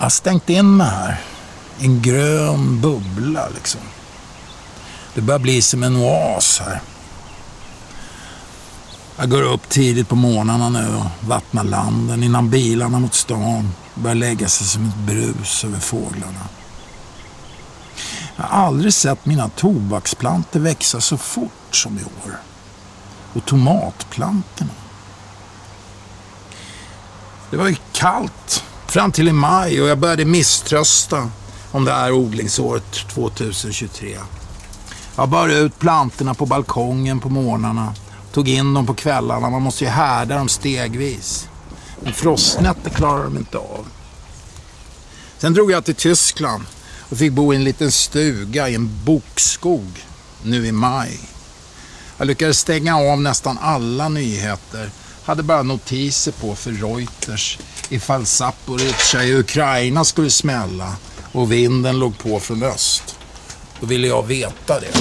har stängt in mig här. En grön bubbla liksom. Det börjar bli som en oas här. Jag går upp tidigt på morgnarna nu och vattnar landen innan bilarna mot stan börjar lägga sig som ett brus över fåglarna. Jag har aldrig sett mina tobaksplantor växa så fort som i år. Och tomatplantorna. Det var ju kallt fram till i maj och jag började misströsta om det här odlingsåret 2023. Jag bar ut plantorna på balkongen på morgnarna. Tog in dem på kvällarna. Man måste ju härda dem stegvis. Men frostnätter klarar de inte av. Sen drog jag till Tyskland och fick bo i en liten stuga i en bokskog nu i maj. Jag lyckades stänga av nästan alla nyheter. Hade bara notiser på för Reuters ifall Zaporizjzja i Ukraina skulle smälla och vinden låg på från öst. Då ville jag veta det.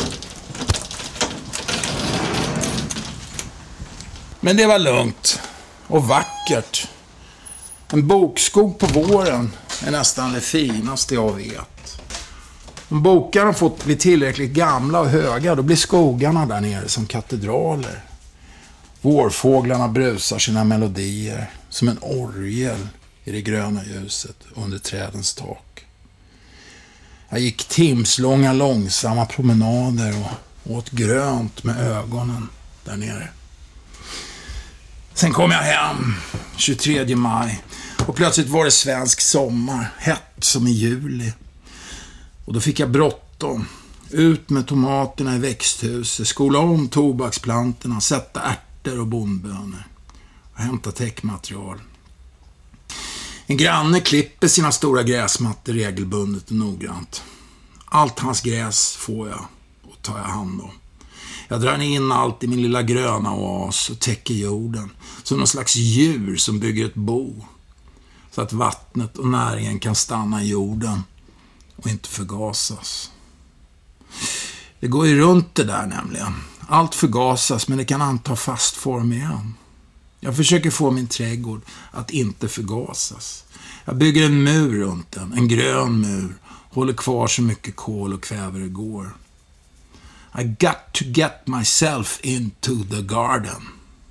Men det var lugnt och vackert. En bokskog på våren är nästan det finaste jag vet. Om bokarna fått bli tillräckligt gamla och höga, då blir skogarna där nere som katedraler. Vårfåglarna brusar sina melodier som en orgel i det gröna ljuset under trädens tak. Jag gick timslånga långsamma promenader och åt grönt med ögonen där nere. Sen kom jag hem 23 maj och plötsligt var det svensk sommar, hett som i juli. Och då fick jag bråttom. Ut med tomaterna i växthuset, skola om tobaksplantorna, sätta ärtor och bondbönor och hämta täckmaterial. En granne klipper sina stora gräsmattor regelbundet och noggrant. Allt hans gräs får jag och tar jag hand om. Jag drar in allt i min lilla gröna oas och täcker jorden som någon slags djur som bygger ett bo. Så att vattnet och näringen kan stanna i jorden och inte förgasas. Det går ju runt det där nämligen. Allt förgasas men det kan anta fast form igen. Jag försöker få min trädgård att inte förgasas. Jag bygger en mur runt den, en grön mur. Håller kvar så mycket kol och kväve det går. I got to get myself into the garden.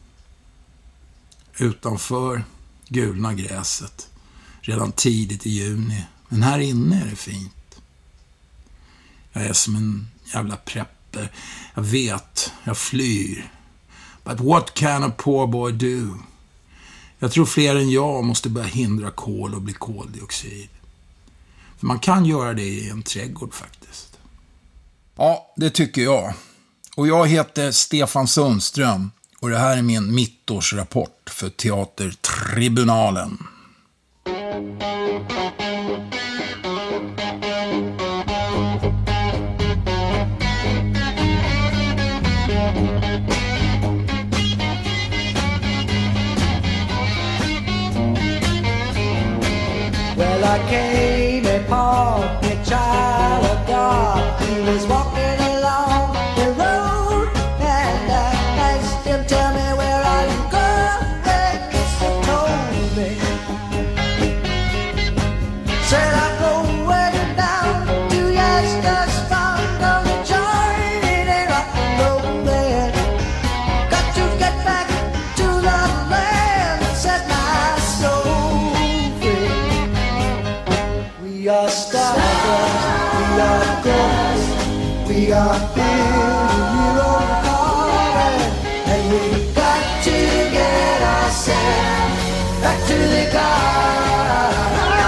Utanför gulna gräset. Redan tidigt i juni. Men här inne är det fint. Jag är som en jävla prepper. Jag vet, jag flyr. But what can a poor boy do? Jag tror fler än jag måste börja hindra kol och bli koldioxid. För man kan göra det i en trädgård faktiskt. Ja, det tycker jag. Och jag heter Stefan Sundström. Och det här är min mittårsrapport för Teatertribunalen. Well, I came upon a child of God. He was walking along the road, and I asked him, tell me where are you going? He told me. Said I'm going down to Yasna's Fund on the joint and rock and roll there. Got to get back to the land that set my soul free. We are stardust, we are ghosts, we are building your own garden, and we got to get ourselves back to the garden.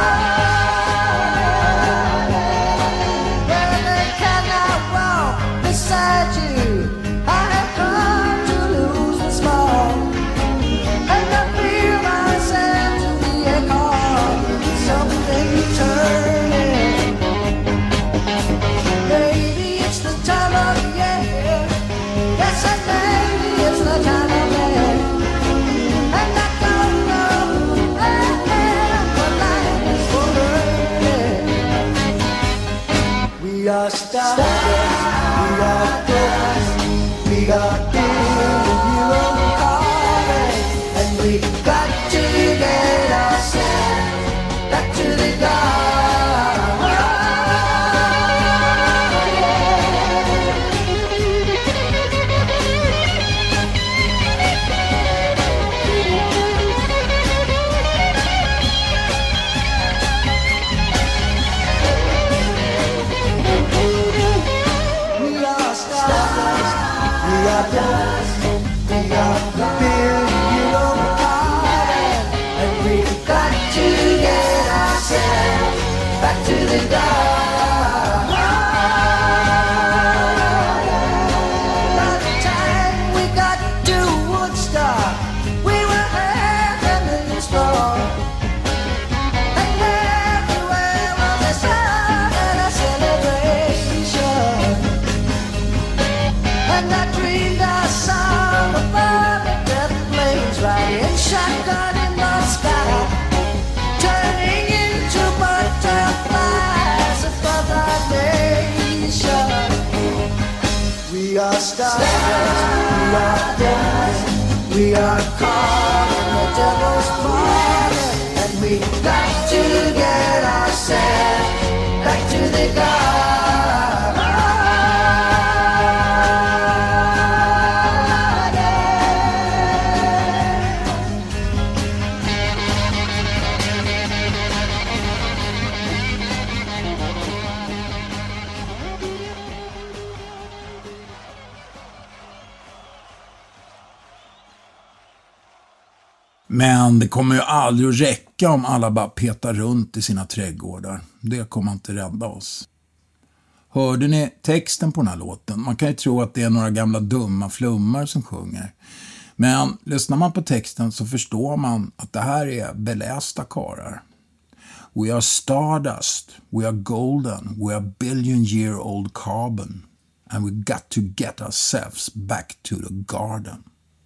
Where they cannot walk beside you, I have come to lose the small, and I feel myself to be a call, something turning. Maybe it's the time of year. Yes, and maybe it's the time of year. And I don't know what life is for learning. We are stardust, we are ghosts, we are building your own garden, and we got to get ourselves back to the garden. We are stardust, we are dancing, we are caught in the devil's party, and we got to get ourselves back to the garden. Men det kommer ju aldrig att räcka om alla bara petar runt i sina trädgårdar. Det kommer inte rädda oss. Hörde ni texten på den här låten? Man kan ju tro att det är några gamla dumma flummar som sjunger. Men lyssnar man på texten så förstår man att det här är belästa karar. We are stardust, we are golden, we are billion-year-old carbon. And we got to get ourselves back to the garden.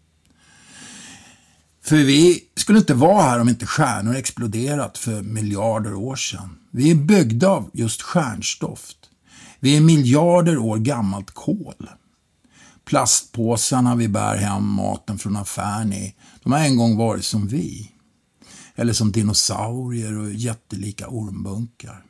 För vi skulle inte vara här om inte stjärnor exploderat för miljarder år sedan. Vi är byggda av just stjärnstoft. Vi är miljarder år gammalt kol. Plastpåsarna vi bär hem maten från affären i, de har en gång varit som vi. Eller som dinosaurier och jättelika ormbunkar.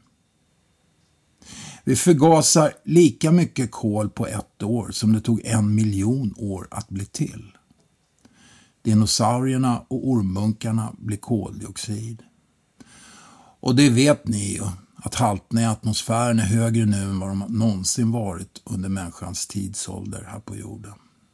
Vi förgasar lika mycket kol på ett år som det tog 1 miljon år att bli till. Dinosaurierna och ormbunkarna blir koldioxid. Och det vet ni ju, att halterna i atmosfären är högre nu än vad de någonsin varit under människans tidsålder här på jorden.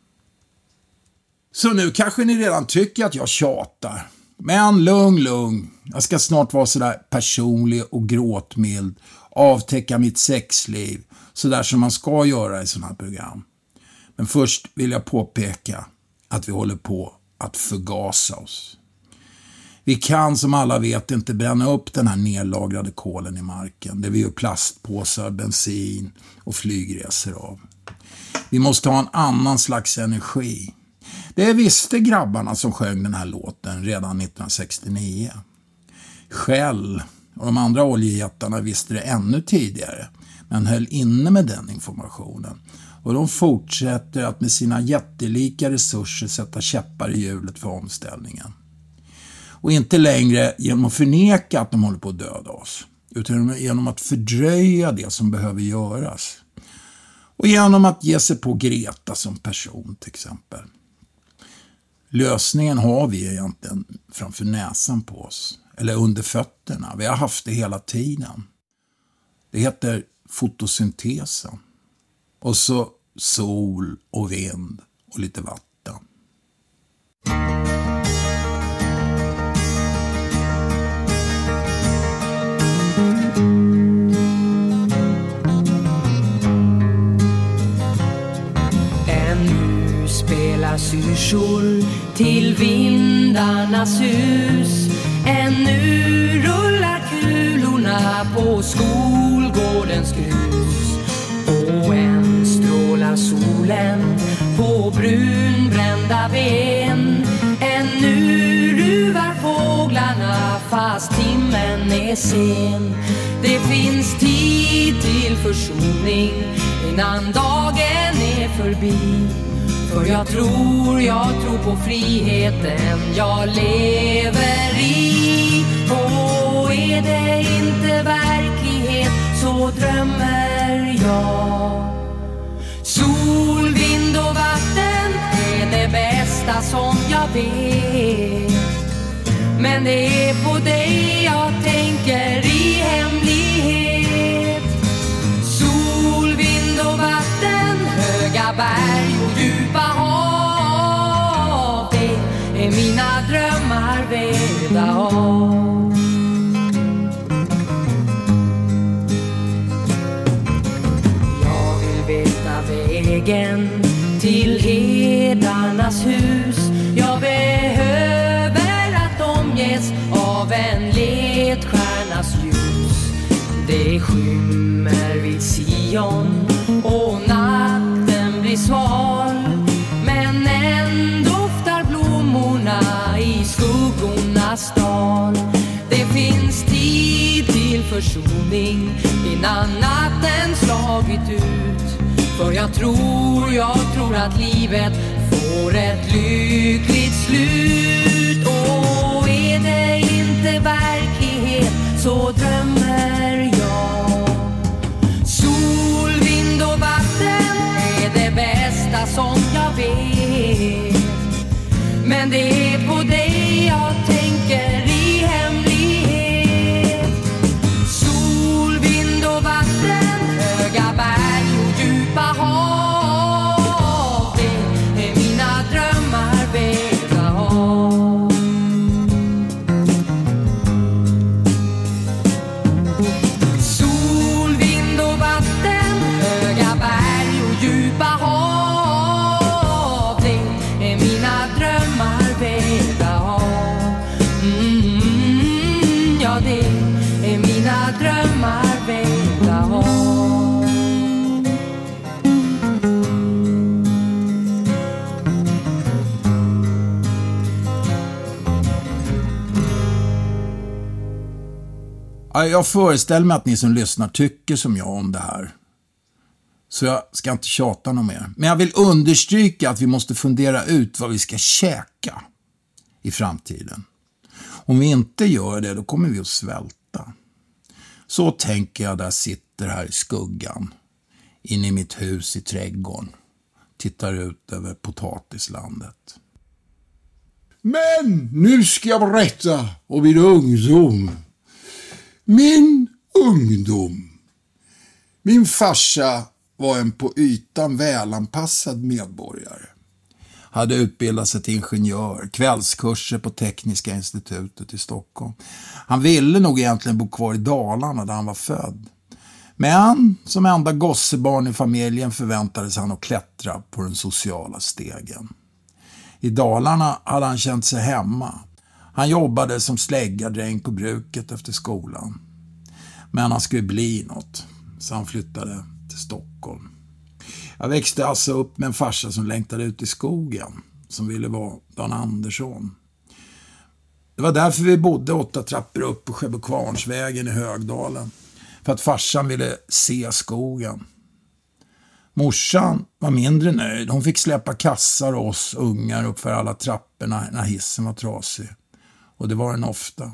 Så nu kanske ni redan tycker att jag tjatar. Men lugn. Jag ska snart vara sådär personlig och gråtmild, avtäcka mitt sexliv, sådär som man ska göra i sådana här program. Men först vill jag påpeka att vi håller på att förgasa oss. Vi kan som alla vet inte bränna upp den här nedlagrade kolen i marken. Det vi gör plastpåsar, bensin och flygresor av. Vi måste ha en annan slags energi. Det visste grabbarna som sjöng den här låten redan 1969. Shell och de andra oljejättarna visste det ännu tidigare, men höll inne med den informationen. Och de fortsätter att med sina jättelika resurser sätta käppar i hjulet för omställningen. Och inte längre genom att förneka att de håller på att döda oss, utan genom att fördröja det som behöver göras. Och genom att ge sig på Greta som person till exempel. Lösningen har vi egentligen framför näsan på oss, eller under fötterna. Vi har haft det hela tiden. Det heter fotosyntesen. Och så sol och vind och lite vatten. Ännu spelar syrsor till vindarnas hus. Ännu rullar kulorna på skolgårdens grus. Och än strålar solen på brunbrända ben. Ännu ruvar fåglarna fast timmen är sen. Det finns tid till försoning innan dagen är förbi. För jag tror på friheten jag lever i. Och är det inte verklighet så drömmer jag. Sol, vind och vatten är det bästa som jag vet. Men det är på dig jag tänker i hemlighet. Sol, vind och vatten, höga berg och djupa hav. Det är mina drömmar vävda av. Jag vill veta vägen till herdarnas hus. Jag behöver att omges av en ledstjärnas ljus. Det skymmer vid Sion och natten blir sval. Men än doftar blommorna i skuggornas dal. Det finns tid till försoning innan natten slagit ut. För jag tror att livet får ett lyckligt slut. Och är det inte verklighet så drömmer jag. Sol, vind och vatten är det bästa som jag vet. Men det är på dig jag tänker i hemlighet. Sol, vind och vatten, höga berg och djupa hav. Det är mina drömmar vägda av. Sol, vind och vatten, höga berg och djupa hav. Det är mina drömmar vägda av. Ja, det är mina drömmar vägda av. Ja, jag föreställer mig att ni som lyssnar tycker som jag om det här. Så jag ska inte tjata något mer. Men jag vill understryka att vi måste fundera ut vad vi ska käka i framtiden. Om vi inte gör det, då kommer vi att svälta. Så tänker jag där jag sitter här i skuggan. Inne i mitt hus i trädgården. Tittar ut över potatislandet. Men nu ska jag berätta om min ungdom. Min ungdom. Min farsa var en på ytan välanpassad medborgare. Hade utbildat sig till ingenjör, kvällskurser på Tekniska institutet i Stockholm. Han ville nog egentligen bo kvar i Dalarna där han var född. Men som enda gossebarn i familjen förväntades han att klättra på den sociala stegen. I Dalarna hade han känt sig hemma. Han jobbade som släggardräng på bruket efter skolan. Men han skulle bli något, så han flyttade till Stockholm. Jag växte alltså upp med en farsa som längtade ut i skogen, som ville vara Dan Andersson. Det var därför vi bodde 8 trappor upp på Skäbbekvarnsvägen i Högdalen, för att farsan ville se skogen. Morsan var mindre nöjd. Hon fick släppa kassar och oss ungar upp för alla trapporna när hissen var trasig. Och det var den ofta.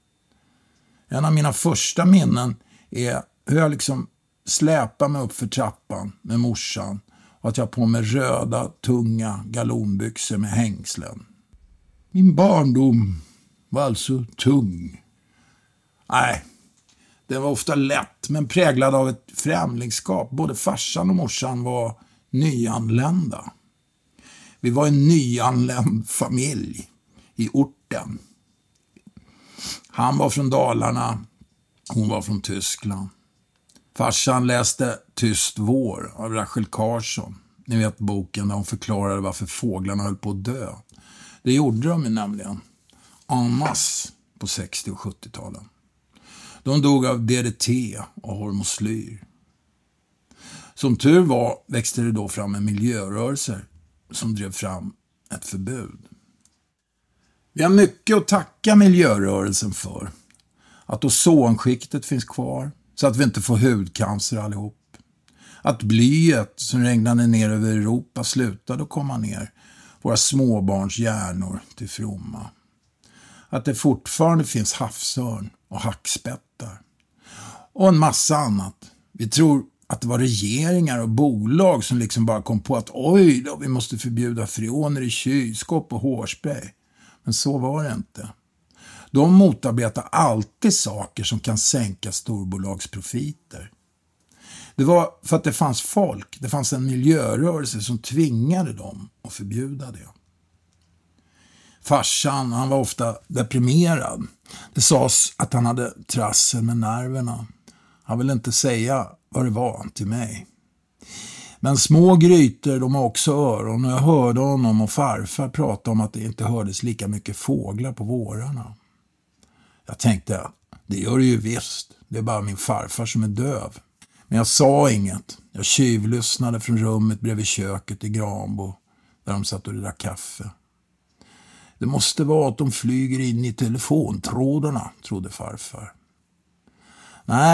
En av mina första minnen är hur jag liksom släpade mig upp för trappan med morsan och att jag på mig röda, tunga galonbyxor med hängslen. Min barndom var alltså tung. Nej, det var ofta lätt men präglad av ett främlingskap. Både farsan och morsan var nyanlända. Vi var en nyanländ familj i orten. Han var från Dalarna, hon var från Tyskland. Farsan läste Tyst vår av Rachel Carson. Ni vet boken där hon förklarade varför fåglarna höll på att dö. Det gjorde de nämligen en masse på 60- och 70-talen. De dog av DDT och hormoslyr. Som tur var växte det då fram en miljörörelse som drev fram ett förbud. Vi har mycket att tacka miljörörelsen för. Att ozonskiktet finns kvar så att vi inte får hudcancer allihop. Att blyet som regnade ner över Europa slutade att komma ner våra småbarns hjärnor till fromma. Att det fortfarande finns havsörn och hackspettar. Och en massa annat. Vi tror att det var regeringar och bolag som liksom bara kom på att oj då, vi måste förbjuda freoner i kylskåp och hårspray. Men så var det inte. De motarbetar alltid saker som kan sänka storbolagsprofiter. Det var för att det fanns folk, det fanns en miljörörelse som tvingade dem att förbjuda det. Farsan, han var ofta deprimerad. Det sades att han hade trassel med nerverna. Han ville inte säga vad det var till mig. Men små grytor, de har också öron, och jag hörde honom och farfar prata om att det inte hördes lika mycket fåglar på vårarna. Jag tänkte, det gör det ju visst. Det är bara min farfar som är döv. Men jag sa inget. Jag tjuvlyssnade från rummet bredvid köket i Granbo där de satt och drack kaffe. Det måste vara att de flyger in i telefontrådarna, trodde farfar. Nej,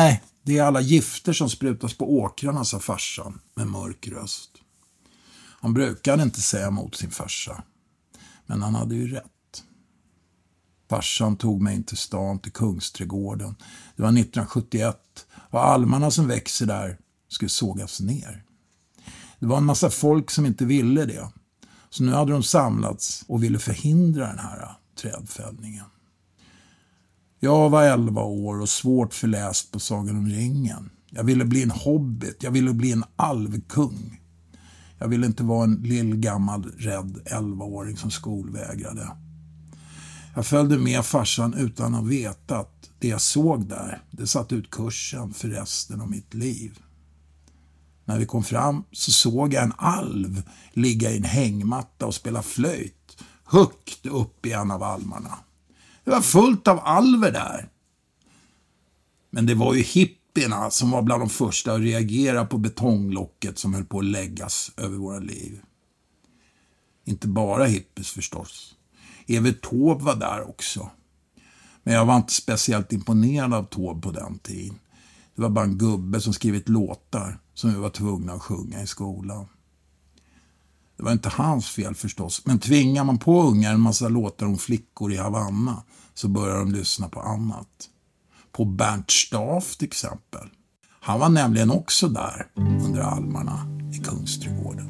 Det är alla gifter som sprutas på åkrarna, sa farsan med mörk röst. Han brukade inte säga emot sin farsa, men han hade ju rätt. Farsan tog mig in till stan, till Kungsträdgården. Det var 1971 och almarna som växer där skulle sågas ner. Det var en massa folk som inte ville det. Så nu hade de samlats och ville förhindra den här trädfällningen. Jag var 11 år och svårt förläst på Sagan om ringen. Jag ville bli en hobbit, jag ville bli en alvkung. Jag ville inte vara en lill gammal rädd 11-åring som skolvägrade. Jag följde med farsan utan att veta att det jag såg där, det satt ut kursen för resten av mitt liv. När vi kom fram så såg jag en alv ligga i en hängmatta och spela flöjt högt upp i en av almarna. Det var fullt av alver där. Men det var ju hippierna som var bland de första att reagera på betonglocket som höll på att läggas över våra liv. Inte bara hippies förstås. Evert Taube var där också. Men jag var inte speciellt imponerad av Taube på den tiden. Det var bara en gubbe som skrivit låtar som vi var tvungna att sjunga i skolan. Det var inte hans fel förstås, men tvingar man på ungar en massa låtar om flickor i Havanna så börjar de lyssna på annat. På Bernt Staff till exempel. Han var nämligen också där under almarna i Kungsträdgården.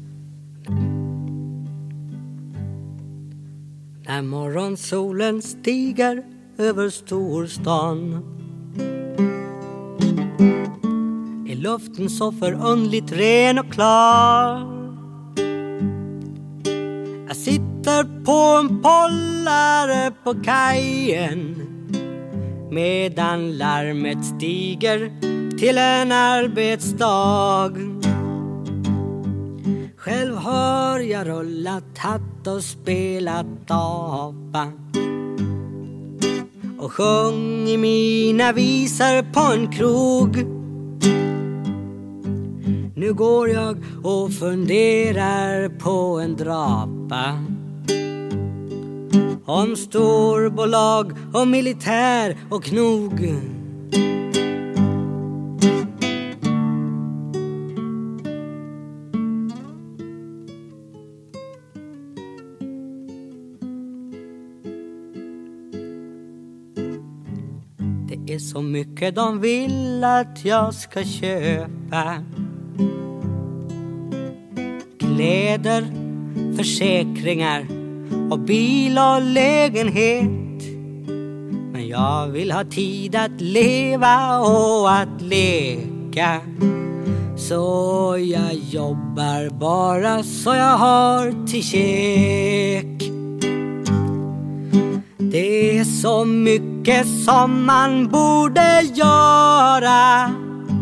När morgonsolen stiger över storstan är luften så förundligt ren och klar. Jag sitter på en pollare på kajen medan larmet stiger till en arbetsdag. Själv har jag rullat hatt och spelat apa och sjungit mina visor på en krog. Nu går jag och funderar på en drapa om storbolag och militär och knog. Det är så mycket de vill att jag ska köpa. Kläder, försäkringar och bil och lägenhet. Men jag vill ha tid att leva och att leka. Så jag jobbar bara så jag har till käk. Det är så mycket som man borde göra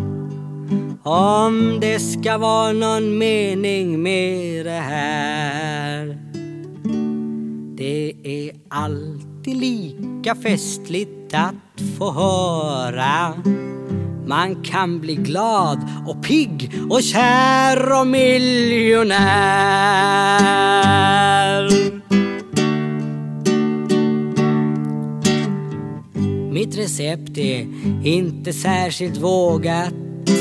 om det ska vara någon mening med det här. Det är alltid lika festligt att få höra. Man kan bli glad och pigg och kär och miljonär. Mitt recept är inte särskilt vågat,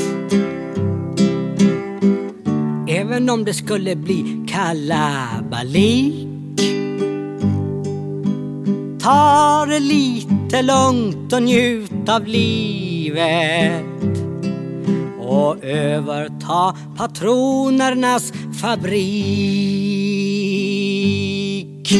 även om det skulle bli kalabalik. Ta det lite lugnt och njut av livet och överta patronernas fabrik.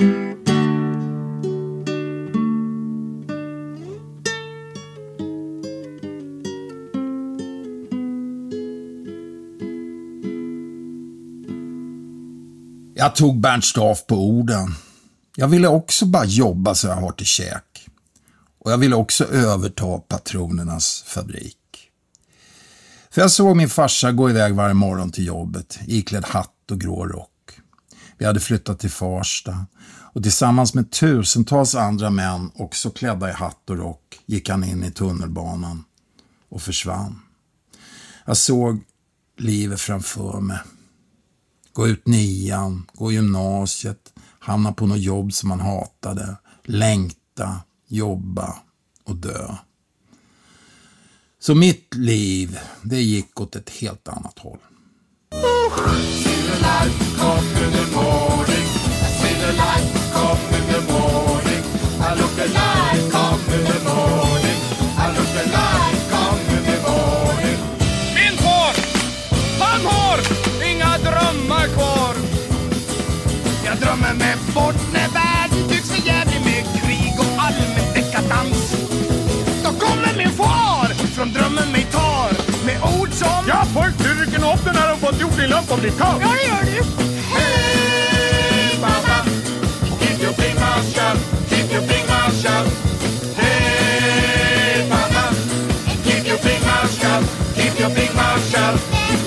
Jag tog Bernt Staff på orden. Jag ville också bara jobba så jag har till käk. Och jag ville också överta patronernas fabrik. För jag såg min farsa gå iväg varje morgon till jobbet, iklädd hatt och grå rock. Vi hade flyttat till Farsta och tillsammans med tusentals andra män också klädda i hatt och rock gick han in i tunnelbanan och försvann. Jag såg livet framför mig. Gå ut 9:an, gå gymnasiet, hamna på något jobb som man hatade, längta, jobba och dö. Så mitt liv, det gick åt ett helt annat håll. Min far, han har inga drömmar kvar. Jag drömmer mig bort när världen tycks för jävlig med krig och allmän dekadans. Då kommer min far från drömmen mig tar med ord som: ja, pojkturken upp den här och fått gjort din lamp och bli kall. Ja, det gör du. Hey, mamma, keep your big mouth shut, keep your big mouth shut. Hey, mamma, keep your big mouth shut, keep your big mouth shut.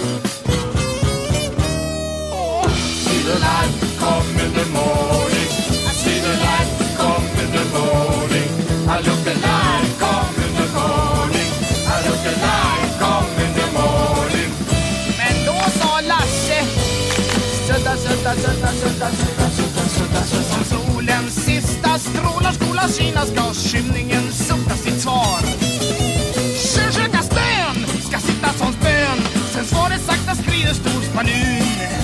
See the light come in the morning, I see the light come in the morning. I look the light come in the morning, I look the light come in the morning. Men då sa Lasse: sudda, sudda, sudda, sudda, sudda, sudda, sudda, sudda. Som solens sista strålar skola kina ska skymningen sudda sitt svar. Sjöka stön ska sitta som spön, sen svaret sakta skrider stor spanun.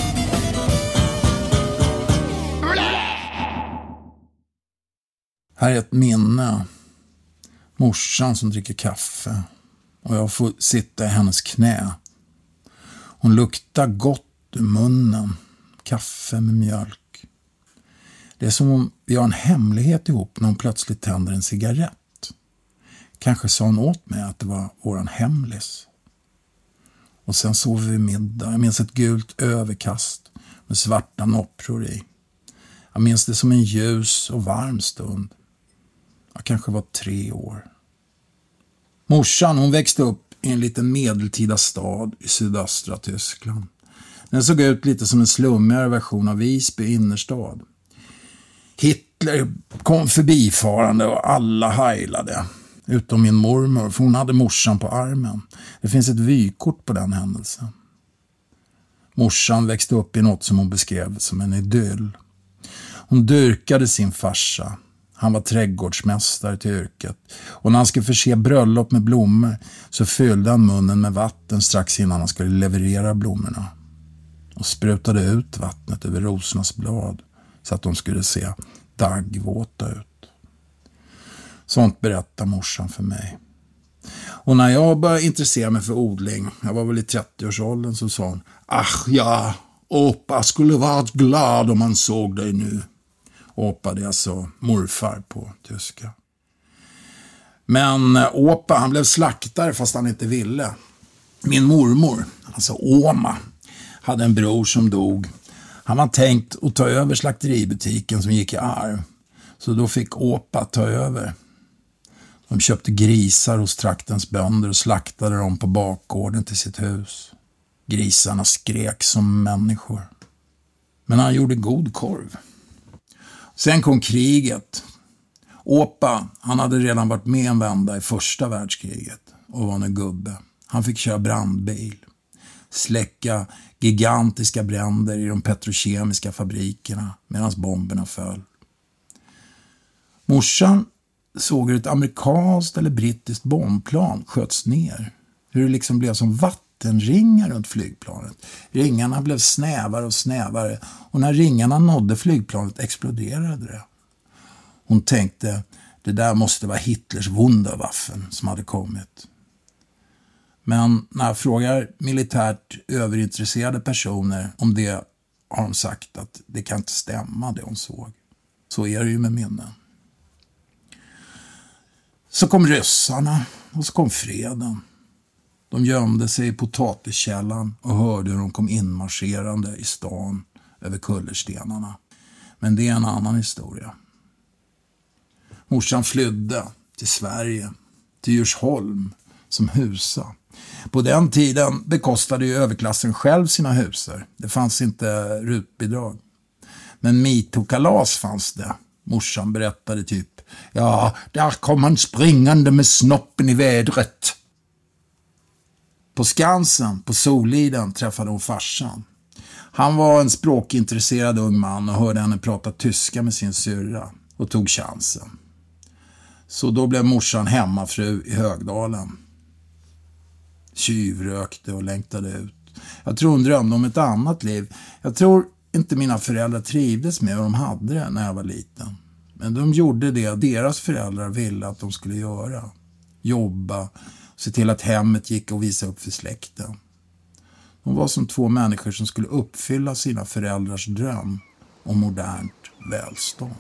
Här är ett minne. Morsan som dricker kaffe. Och jag får sitta i hennes knä. Hon luktar gott ur munnen. Kaffe med mjölk. Det är som om vi har en hemlighet ihop när hon plötsligt tänder en cigarett. Kanske sa hon åt mig att det var våran hemlis. Och sen sover vi middag. Jag minns ett gult överkast med svarta noppror i. Jag minns det som en ljus och varm stund. Jag kanske var 3 år. Morsan, hon växte upp i en liten medeltida stad i sydöstra Tyskland. Den såg ut lite som en slummigare version av Visby innerstad. Hitler kom förbifarande och alla heilade. Utom min mormor, för hon hade morsan på armen. Det finns ett vykort på den händelsen. Morsan växte upp i något som hon beskrev som en idyll. Hon dyrkade sin farsa. Han var trädgårdsmästare till yrket. Och när han skulle förse bröllop med blommor så fyllde han munnen med vatten strax innan han skulle leverera blommorna. Och sprutade ut vattnet över rosornas blad så att de skulle se daggvåta ut. Sånt berättar morsan för mig. Och när jag började intressera mig för odling, jag var väl i 30-årsåldern, så sa hon: ach ja, Opa skulle varit glad om han såg dig nu. Opa, det är alltså morfar på tyska. Men Opa, han blev slaktare fast han inte ville. Min mormor, alltså Oma, hade en bror som dog. Han var tänkt att ta över slakteributiken som gick i arv. Så då fick Opa ta över. De köpte grisar hos traktens bönder och slaktade dem på bakgården till sitt hus. Grisarna skrek som människor. Men han gjorde god korv. Sen kom kriget. Opa, han hade redan varit med en vända i första världskriget och var en gubbe. Han fick köra brandbil. Släcka gigantiska bränder i de petrokemiska fabrikerna medan bomberna föll. Morsan såg hur ett amerikanskt eller brittiskt bombplan sköts ner. Hur det liksom blev som vattenringar runt flygplanet. Ringarna blev snävare och snävare och när ringarna nådde flygplanet exploderade det. Hon tänkte, det där måste vara Hitlers Wunderwaffen som hade kommit. Men när jag frågar militärt överintresserade personer om det har de sagt att det kan inte stämma det hon såg. Så är det ju med minnen. Så kom ryssarna och så kom freden. De gömde sig i potatiskällan och hörde hur de kom inmarscherande i stan över kullerstenarna. Men det är en annan historia. Morsan flydde till Sverige, till Djursholm som husa. På den tiden bekostade ju överklassen själv sina husar. Det fanns inte rutbidrag. Men mitokalas fanns det. Morsan berättade typ, ja, där kom han springande med snoppen i vädret. På Skansen, på Soliden, träffade hon farsan. Han var en språkintresserad ung man och hörde henne prata tyska med sin syrra och tog chansen. Så då blev morsan hemmafru i Högdalen. Tjuvrökte och längtade ut. Jag tror hon drömde om ett annat liv. Jag tror inte mina föräldrar trivdes med vad de hade det när jag var liten. Men de gjorde det deras föräldrar ville att de skulle göra. Jobba, se till att hemmet gick och visa upp för släkten. De var som två människor som skulle uppfylla sina föräldrars dröm om modernt välstånd.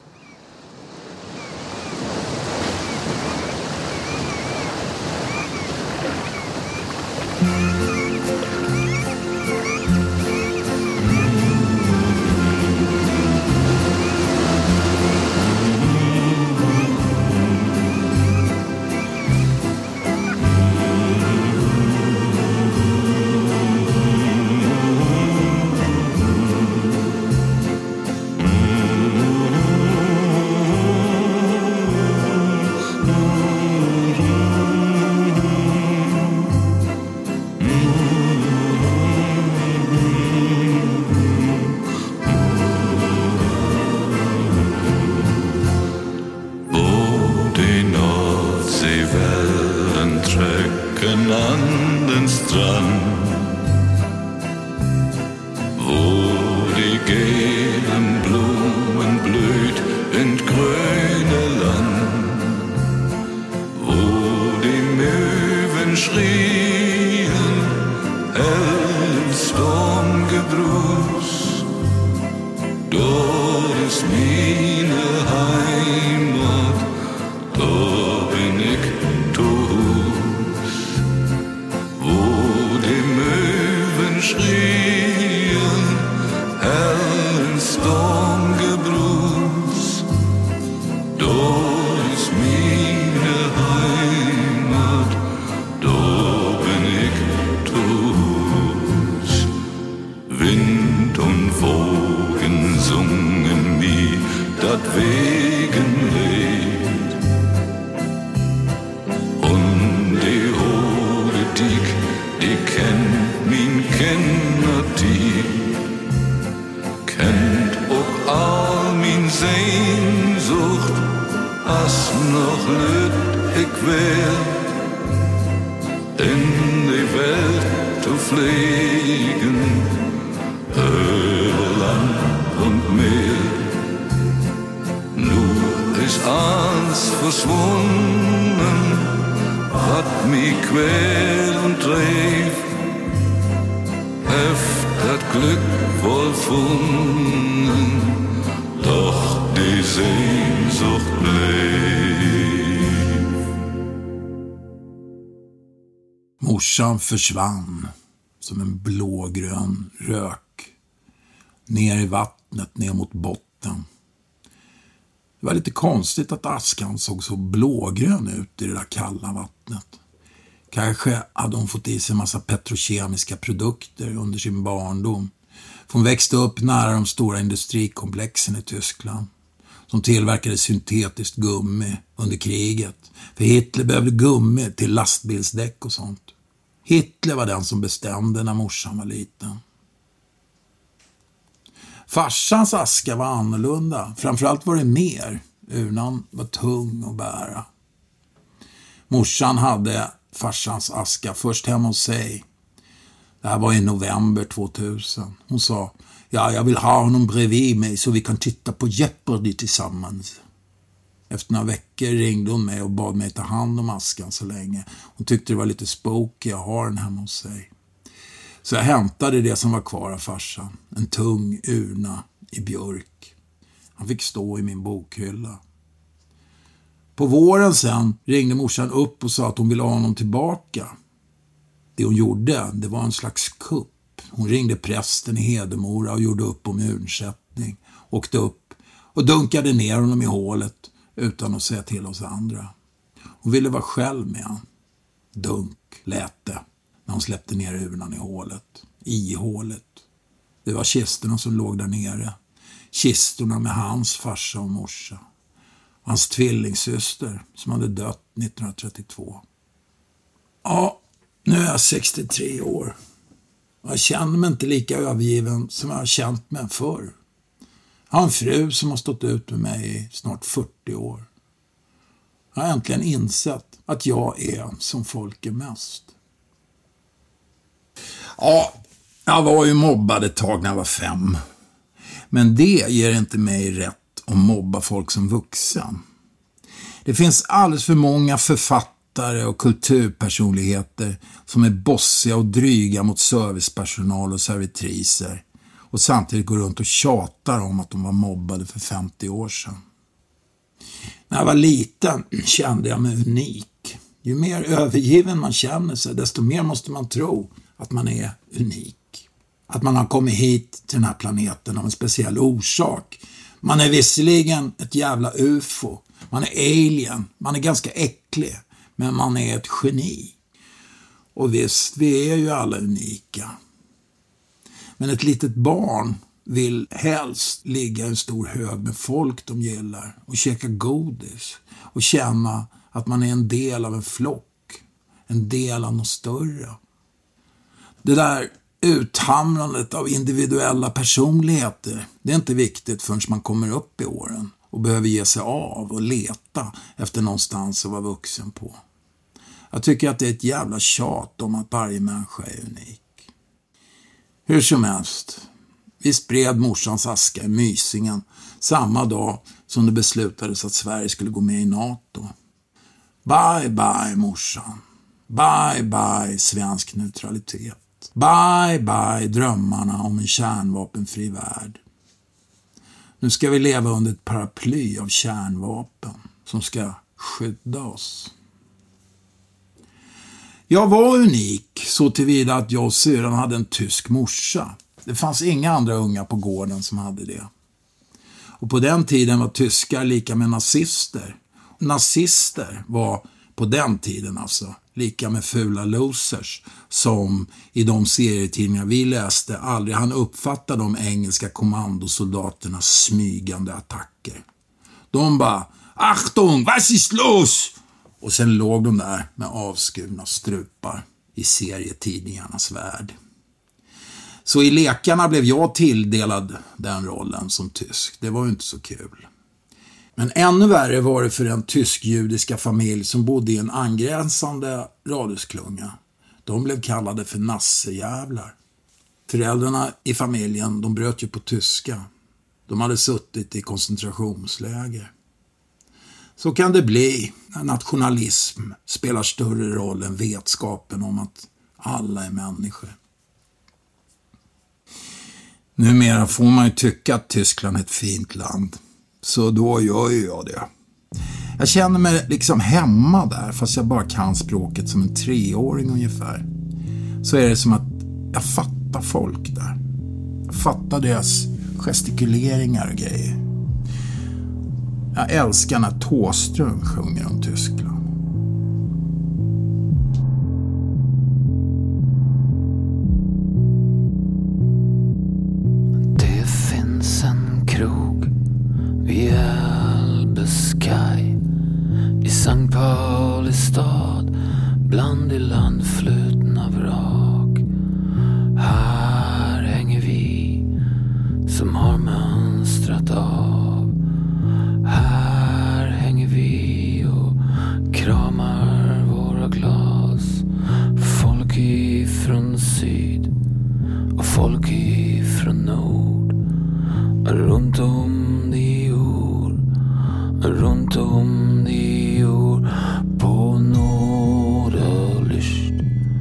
An den Strand, wo die gelben Blumen blüht in grüne Land, wo die Möwen schrien, hell Sturmgebrus, dort ist meine Heimat, da bin ich tot. Schrien, hellen Sturmgebrus, dort ist meine Heimat, da bin ich tot. Wind und Wogen sungen mir dat Wegenlied und die hohe Dick, die kennt min kennati, kennt auch all min Sehnsucht, as noch lüt ich wär, in die Welt zu pflegen, über Land und Meer. Nur ist alles verschwunden, wat mich quält und trägt, das Glück wohl funden, doch die Sehnsucht blieb. Morsan försvann som en blågrön rök ner i vattnet, ner mot botten. Det var lite konstigt att askan såg så blågrön ut i det där kalla vattnet. Kanske hade hon fått i sig en massa petrokemiska produkter under sin barndom. För hon växte upp nära de stora industrikomplexen i Tyskland. Som tillverkade syntetiskt gummi under kriget. För Hitler behövde gummi till lastbilsdäck och sånt. Hitler var den som bestämde när morsan var liten. Farsans aska var annorlunda. Framförallt var det mer. Urnan var tung att bära. Morsan hade farsans aska först hemma hos sig. Det här var i november 2000. Hon sa, ja, jag vill ha honom bredvid mig så vi kan titta på Jeopardy tillsammans. Efter några veckor ringde hon mig och bad mig ta hand om askan så länge. Hon tyckte det var lite spooky att ha den hemma hos sig. Så jag hämtade det som var kvar av farsan. En tung urna i björk. Han fick stå i min bokhylla. På våren sen ringde morsan upp och sa att hon ville ha honom tillbaka. Det hon gjorde, det var en slags kupp. Hon ringde prästen i Hedemora och gjorde upp om urnsättning. Åkte upp och dunkade ner honom i hålet utan att säga till oss andra. Hon ville vara själv med han. Dunk lät det när hon släppte ner urnan i hålet. I hålet. Det var kistorna som låg där nere. Kistorna med hans farsa och morsa. Hans tvillingsyster som hade dött 1932. Ja, nu är jag 63 år. Jag känner mig inte lika övergiven som jag har känt mig förr. Jag har en fru som har stått ut med mig i snart 40 år. Jag har äntligen insett att jag är som folk är mest. Ja, jag var ju mobbad ett tag när jag var 5. Men det ger inte mig rätt att mobba folk som vuxen. Det finns alldeles för många författare och kulturpersonligheter som är bossiga och dryga mot servicepersonal och servitriser och samtidigt går runt och tjatar om att de var mobbade för 50 år sedan. När jag var liten kände jag mig unik. Ju mer övergiven man känner sig, desto mer måste man tro att man är unik. Att man har kommit hit till den här planeten av en speciell orsak. Man är visserligen ett jävla UFO. Man är alien. Man är ganska äcklig. Men man är ett geni. Och visst, vi är ju alla unika. Men ett litet barn vill helst ligga i en stor hög med folk de gillar. Och käka godis. Och känna att man är en del av en flock. En del av något större. Det där uthamrandet av individuella personligheter, det är inte viktigt förrän man kommer upp i åren och behöver ge sig av och leta efter någonstans att vara vuxen på. Jag tycker att det är ett jävla tjat om att varje människa är unik. Hur som helst, vi spred morsans aska i Mysingen samma dag som det beslutades att Sverige skulle gå med i NATO. Bye bye morsan. Bye bye svensk neutralitet. Bye bye drömmarna om en kärnvapenfri värld. Nu ska vi leva under ett paraply av kärnvapen som ska skydda oss. Jag var unik så tillvida att jag och syrran hade en tysk morsa. Det fanns inga andra unga på gården som hade det. Och på den tiden var tyskar lika med nazister. Nazister var på den tiden alltså lika med fula losers som i de serietidningar vi läste aldrig han uppfatta de engelska kommandosoldaternas smygande attacker. De bara, Achtung, was ist los? Och sen låg de där med avskurna strupar i serietidningarnas värld. Så i lekarna blev jag tilldelad den rollen som tysk. Det var ju inte så kul. Men ännu värre var det för den tysk-judiska familj som bodde i en angränsande radhusklunga. De blev kallade för nassejävlar. Föräldrarna i familjen, de bröt ju på tyska. De hade suttit i koncentrationsläger. Så kan det bli när nationalism spelar större roll än vetskapen om att alla är människor. Numera får man ju tycka att Tyskland är ett fint land. Så då gör ju jag det. Jag känner mig liksom hemma där fast jag bara kan språket som en 3-åring ungefär. Så är det som att jag fattar folk där. Jag fattar deras gestikuleringar och grejer. Jag älskar när Thåström sjunger om Tyskland. Det finns en krog vid Älveskaj i Sankt Pauli stad bland ilandflutna vrak. Här hänger vi som har mönstrat av. Här hänger vi och kramar våra glas. Folk ifrån syd och folk ifrån nord. Runt om de jord, runt om de jord. På Norderlyst,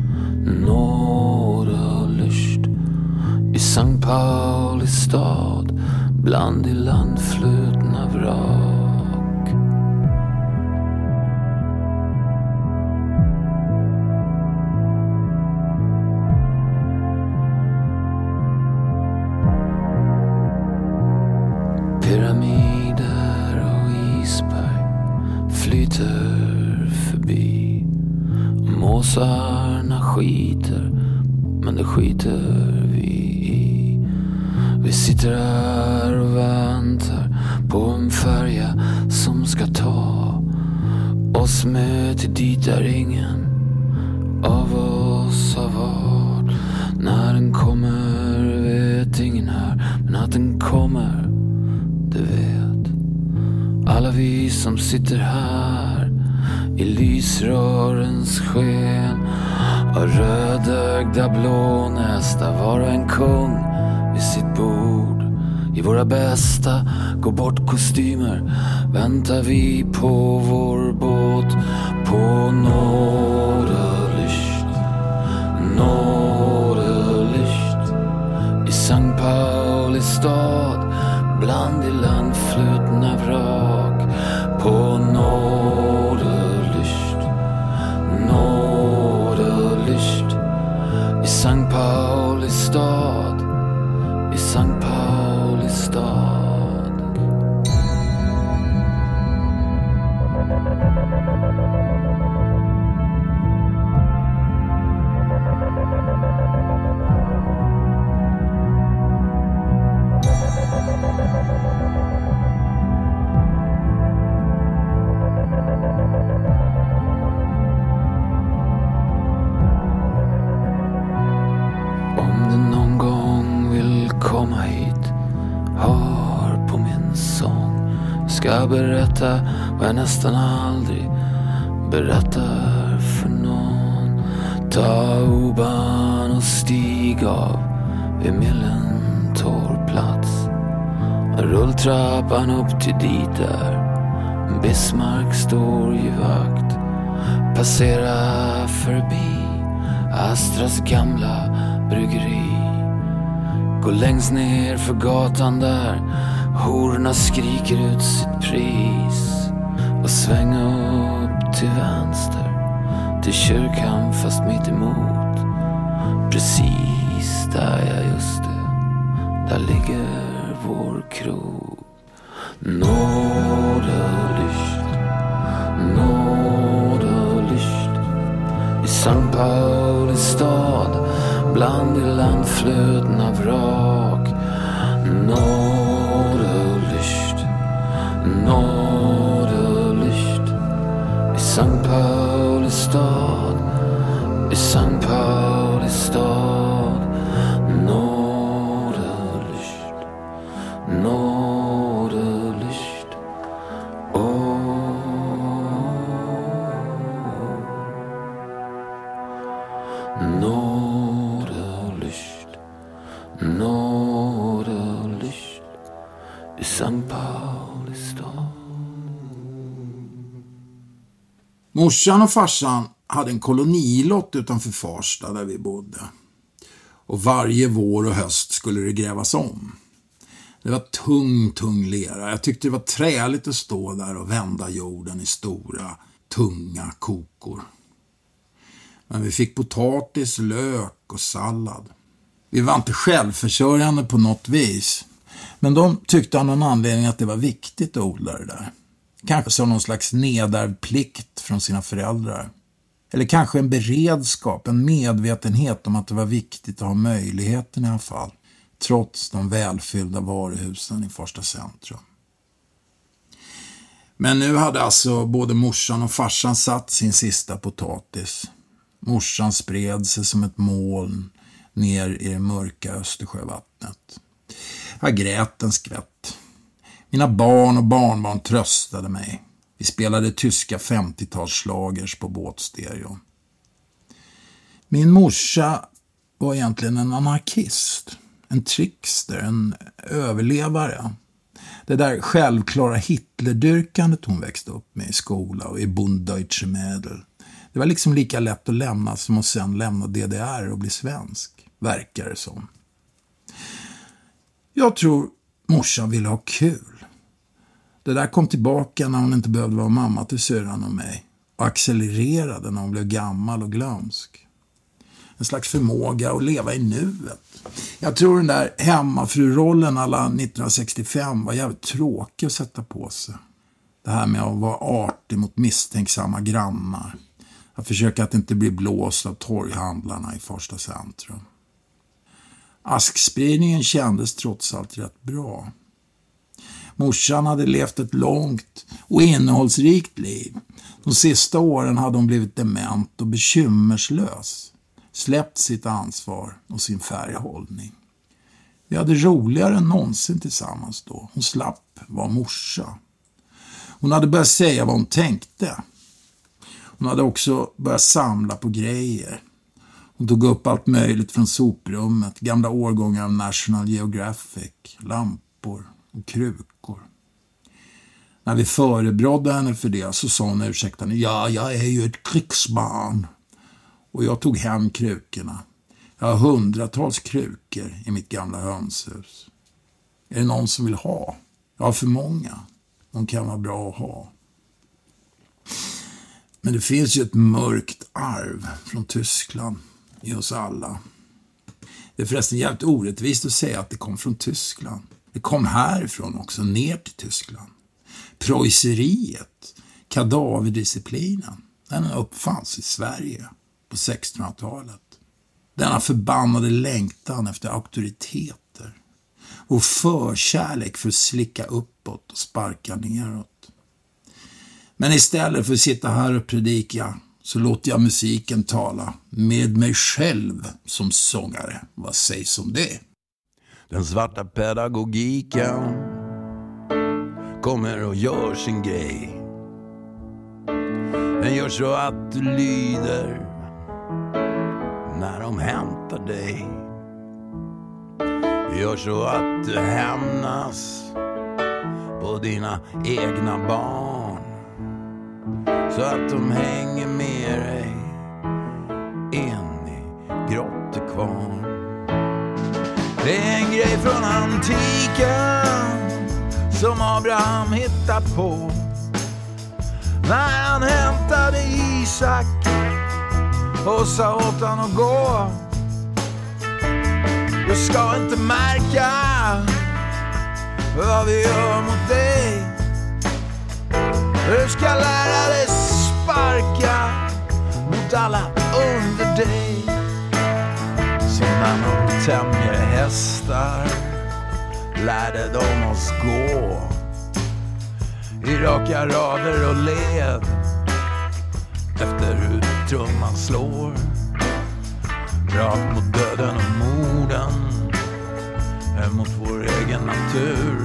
Norderlyst. I Sankt Pauli stad bland de landflutna vrak. Pyramider och isberg flyter förbi. Måsarna skiter, men det skiter vi i. Vi sitter här och väntar på en färja som ska ta oss med till dit där ingen av oss har varit. När den kommer vet ingen här, men att den kommer, det vet alla vi som sitter här i lysrörens sken. Och röda rögda blånästa, var en kung vid sitt bord. I våra bästa gå bort kostymer väntar vi på vår båt. På Norderlyst, Norderlyst, i Sankt Pauli stad, bland ilandflutna vrak. På Norderlyst, Norderlyst, i Sankt Pauli stad, i Sankt Pauli stad. Om du någon gång vill komma hit, hör på min sång. Ska berätta vad jag nästan aldrig berättar för någon. Ta oban och stig av vid Millentorplats. Rulltrappan upp till dit där Bismarck står i vakt. Passera förbi Astras gamla bryggeri. Gå längst ner för gatan där hororna skriker ut sitt pris. Och svänga upp till vänster till kyrkan fast mitt emot. Precis där, ja just det, där ligger vår krog. Norderlyst, Norderlyst, i Sankt Pauli stad, bland ilandflutna vrak. Norderlyst, Norderlyst, i Sankt Pauli stad, i Sankt Pauli stad. Norderlyst, Norderlyst, Norderlyst, Norderlyst, i Sankt Pauli stad. Morsan och farsan hade en kolonilott utanför Farsta där vi bodde. Och varje vår och höst skulle det grävas om. Det var tung lera. Jag tyckte det var träligt att stå där och vända jorden i stora, tunga kokor. Men vi fick potatis, lök och sallad. Vi var inte självförsörjande på något vis. Men de tyckte av någon anledning att det var viktigt att odla det där. Kanske som någon slags nedärvd plikt från sina föräldrar. Eller kanske en beredskap, en medvetenhet om att det var viktigt att ha möjligheten i alla fall. Trots de välfyllda varuhusen i Farsta centrum. Men nu hade alltså både morsan och farsan satt sin sista potatis. Morsan spred sig som ett moln ner i det mörka Östersjövattnet. Jag grät en skvätt. Mina barn och barnbarn tröstade mig. Vi spelade tyska 50-talsslagers på båtstereo. Min morsa var egentligen en anarkist. En trickster, en överlevare. Det där självklara Hitlerdyrkandet hon växte upp med i skola och i Bund Deutsche Mädel. Det var liksom lika lätt att lämna som att sen lämna DDR och bli svensk, verkar det som. Jag tror morsan ville ha kul. Det där kom tillbaka när hon inte behövde vara mamma till syrran och mig. Och accelererade när hon blev gammal och glömsk. En slags förmåga att leva i nuet. Jag tror den där hemmafrurollen alla 1965 var jävligt tråkig att sätta på sig. Det här med att vara artig mot misstänksamma grannar. Att försöka att inte bli blåst av torghandlarna i Farsta centrum. Askspridningen kändes trots allt rätt bra. Morsan hade levt ett långt och innehållsrikt liv. De sista åren hade hon blivit dement och bekymmerslös. Släppt sitt ansvar och sin färghållning. Vi hade roligare än någonsin tillsammans då. Hon slapp vara morsa. Hon hade börjat säga vad hon tänkte. Hon hade också börjat samla på grejer. Hon tog upp allt möjligt från soprummet, gamla årgångar av National Geographic, lampor och krukor. När vi förebrådde henne för det så sa hon ursäktande, ja, jag är ju ett krigsbarn. Och jag tog hem krukorna. Jag har hundratals krukor i mitt gamla hönshus. Är det någon som vill ha? Jag har för många. De kan vara bra att ha. Men det finns ju ett mörkt arv från Tyskland i oss alla. Det är förresten jävligt orättvist att säga att det kom från Tyskland. Det kom härifrån också, ner till Tyskland. Preusseriet, kadaverdisciplinen, den uppfanns i Sverige på 1600-talet. Denna förbannade längtan efter auktoriteter och förkärlek för att slicka uppåt och sparka neråt. Men istället för att sitta här och predika så låter jag musiken tala med mig själv som sångare. Vad sägs om det? Den svarta pedagogiken kommer och gör sin grej. Den gör så att du lyder när de hämtar dig. Gör så att du hämnas på dina egna barn, så att de hänger med dig in i grottekvarn. Det är en grej från antiken som Abraham hittat på när han hämtade Isak och sa åt han att gå. Du ska inte märka vad vi gör mot dig. Du ska lära dig sparka mot alla under dig. Så när man tämjer hästar lärde de oss gå i raka rader och led efter hur trumman slår. Rakt mot döden och morden, mot vår egen natur.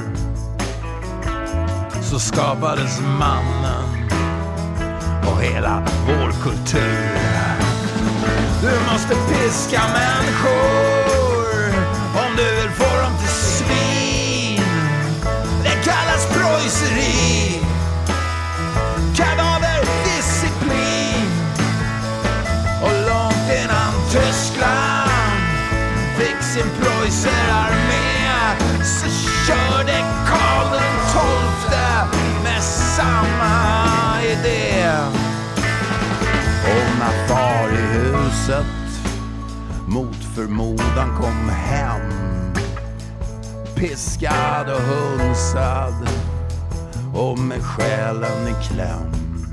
Så skapades mannen och hela vår kultur. Du måste piska människor om du vill få dem till svin. Det kallas preusseri, kadaverdisciplin. Och långt innan Tyskland fick sin preussararmé så körde Karl XII med samma idé. Och när far i huset mot förmodan kom hem, piskad och hunsad och med själen i kläm,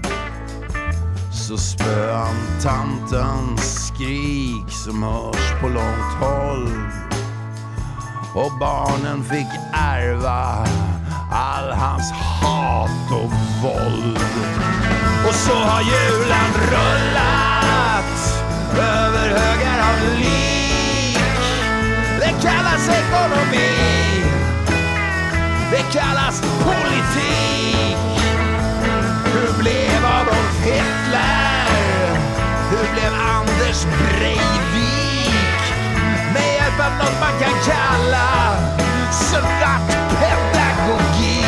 så spöan tantens skrik som hörs på långt håll. Och barnen fick ärva all hans hat och våld. Och så har julen rullat över högar av lik. Det kallas ekonomi, det kallas politik. Hur blev Adolf Hitler? Hur blev Anders Breivik? Med hjälp av något man kan kalla svart pedagogik.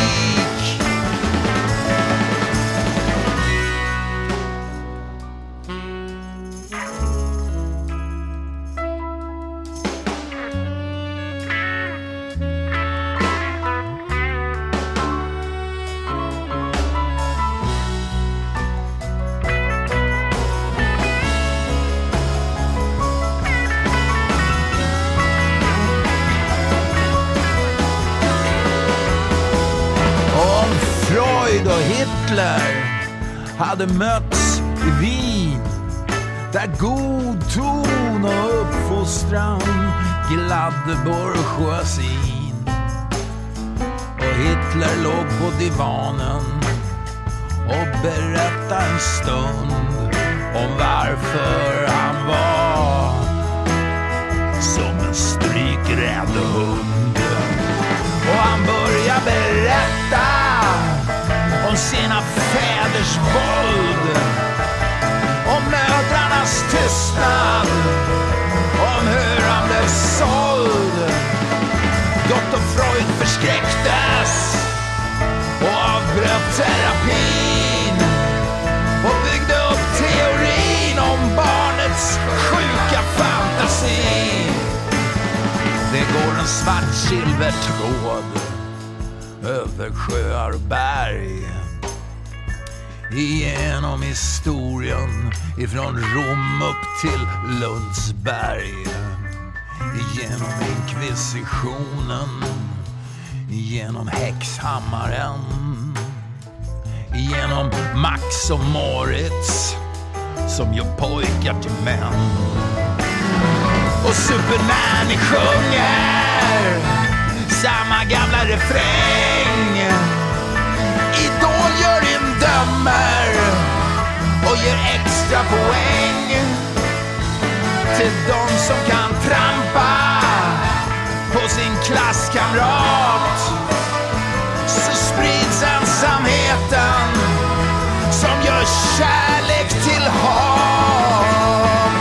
Och Hitler hade mötts i Wien, där god ton och uppfostran gladde bourgeoisien. Och Hitler låg på divanen och berättade en stund om varför han var som en strykrädd hund. Och han började berätta om sina fäders våld, om mödrarnas tystnad en svart silvertråd över sjöar och berg. Genom historien ifrån Rom upp till Lundsberg. Genom inkvisitionen, genom häxhammaren, genom Max och Moritz som gör pojkar till män. Och Superman sjunger samma gamla refräng. Idol gör in dömer och ger extra poäng till de som kan trampa på sin klasskamrat. Så sprids ensamheten som gör kärlek till hat.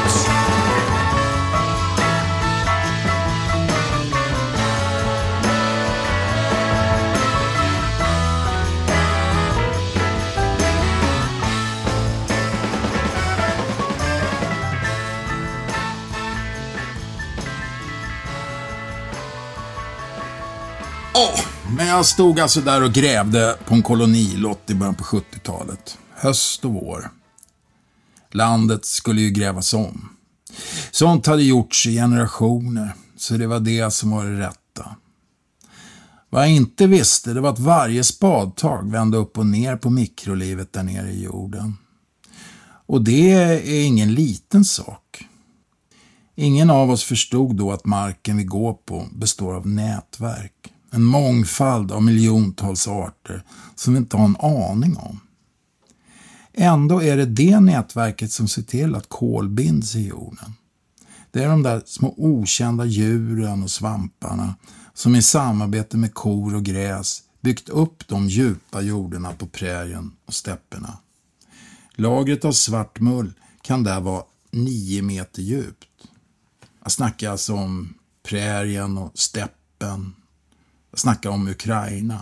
Men jag stod alltså där och grävde på en kolonilott i början på 70-talet. Höst och vår. Landet skulle ju grävas om. Sånt hade gjorts i generationer, så det var det som var det rätta. Vad jag inte visste, det var att varje spadtag vände upp och ner på mikrolivet där nere i jorden. Och det är ingen liten sak. Ingen av oss förstod då att marken vi går på består av nätverk. En mångfald av miljontals arter som vi inte har en aning om. Ändå är det nätverket som ser till att kol binds i jorden. Det är de där små okända djuren och svamparna som i samarbete med kor och gräs byggt upp de djupa jordarna på prärien och stäpperna. Lagret av svart mull kan där vara 9 meter djupt. Jag snackar alltså om prärien och stäppen. Jag snackar om Ukraina.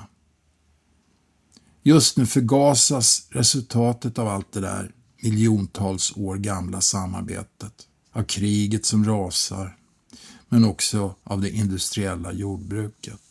Just nu förgasas resultatet av allt det där miljontals år gamla samarbetet. Av kriget som rasar, men också av det industriella jordbruket.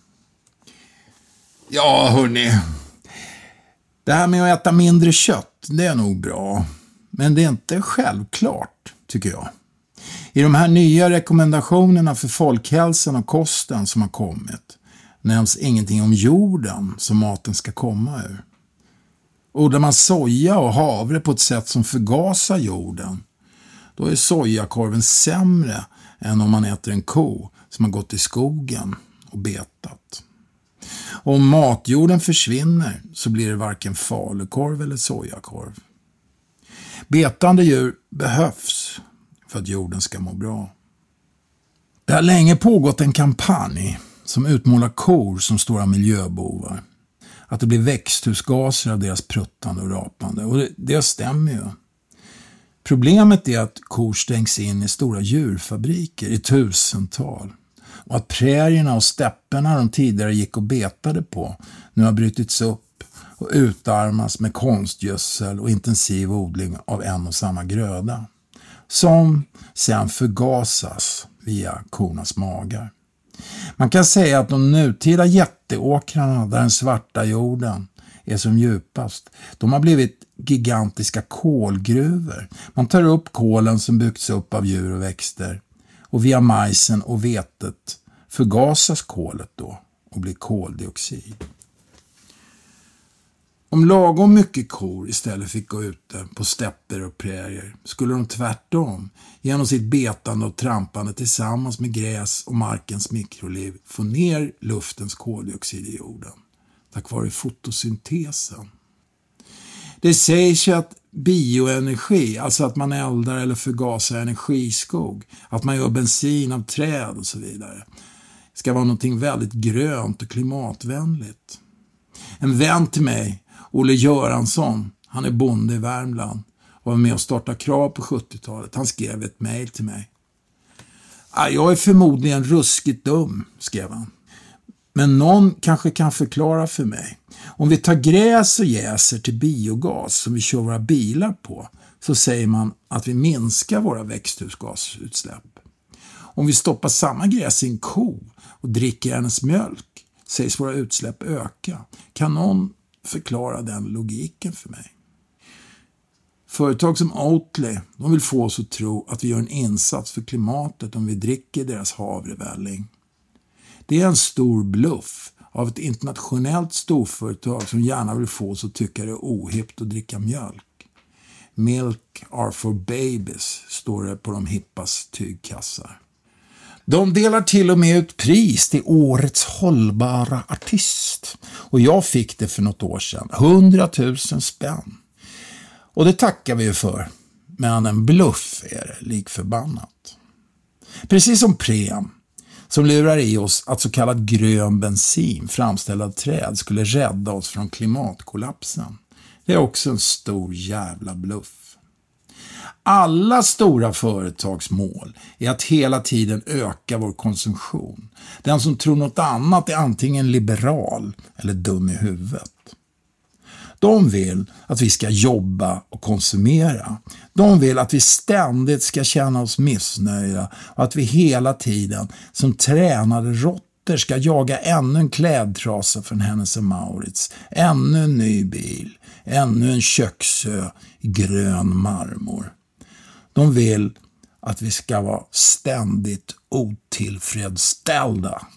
Ja, hörni. Det här med att äta mindre kött, det är nog bra. Men det är inte självklart, tycker jag. I de här nya rekommendationerna för folkhälsan och kosten som har kommit nämns ingenting om jorden som maten ska komma ur. Odlar man soja och havre på ett sätt som förgasar jorden, då är sojakorven sämre än om man äter en ko som har gått i skogen och betat. Och om matjorden försvinner så blir det varken falukorv eller sojakorv. Betande djur behövs för att jorden ska må bra. Det har länge pågått en kampanj som utmålar kor som stora miljöbovar. Att det blir växthusgaser av deras pruttande och rapande. Och det stämmer ju. Problemet är att kor stängs in i stora djurfabriker i tusental. Och att prärierna och stäpperna de tidigare gick och betade på nu har brutits upp och utarmas med konstgödsel och intensiv odling av en och samma gröda. Som sen förgasas via kornas magar. Man kan säga att de nutida jätteåkrarna där den svarta jorden är som djupast, de har blivit gigantiska kolgruvor. Man tar upp kolen som byggts upp av djur och växter och via majsen och vetet förgasas kolet då och blir koldioxid. Om lagom mycket kor istället fick gå ute på stäpper och prärier skulle de tvärtom genom sitt betande och trampande tillsammans med gräs och markens mikroliv få ner luftens koldioxid i jorden tack vare fotosyntesen. Det sägs att bioenergi, alltså att man eldar eller förgasar energiskog, att man gör bensin av träd och så vidare, ska vara någonting väldigt grönt och klimatvänligt. En vän till mig, Olle Göransson, han är bonde i Värmland och var med och startade Krav på 70-talet. Han skrev ett mejl till mig. Jag är förmodligen ruskigt dum, skrev han. Men någon kanske kan förklara för mig. Om vi tar gräs och jäser till biogas som vi kör våra bilar på, så säger man att vi minskar våra växthusgasutsläpp. Om vi stoppar samma gräs i en ko och dricker hennes mjölk sägs våra utsläpp öka. Kan någon förklara den logiken för mig? Företag som Oatly, de vill få oss att tro att vi gör en insats för klimatet om vi dricker deras havrevälling. Det är en stor bluff av ett internationellt storföretag som gärna vill få oss att tycka det är ohippt att dricka mjölk. Milk are for babies, står det på de hippas tygkassar. De delar till och med ut pris till årets hållbara artist. Och jag fick det för något år sedan. 100 000 spänn. Och det tackar vi ju för. Men en bluff är det, lik förbannat. Precis som Prem, som lurar i oss att så kallad grön bensin framställd av träd skulle rädda oss från klimatkollapsen. Det är också en stor jävla bluff. Alla stora företags mål är att hela tiden öka vår konsumtion. Den som tror något annat är antingen liberal eller dum i huvudet. De vill att vi ska jobba och konsumera. De vill att vi ständigt ska känna oss missnöjda och att vi hela tiden som tränade råttor ska jaga ännu en klädtrasa från Hennes & Mauritz, ännu en ny bil, ännu en köksö i grön marmor. De vill att vi ska vara ständigt otillfredsställda.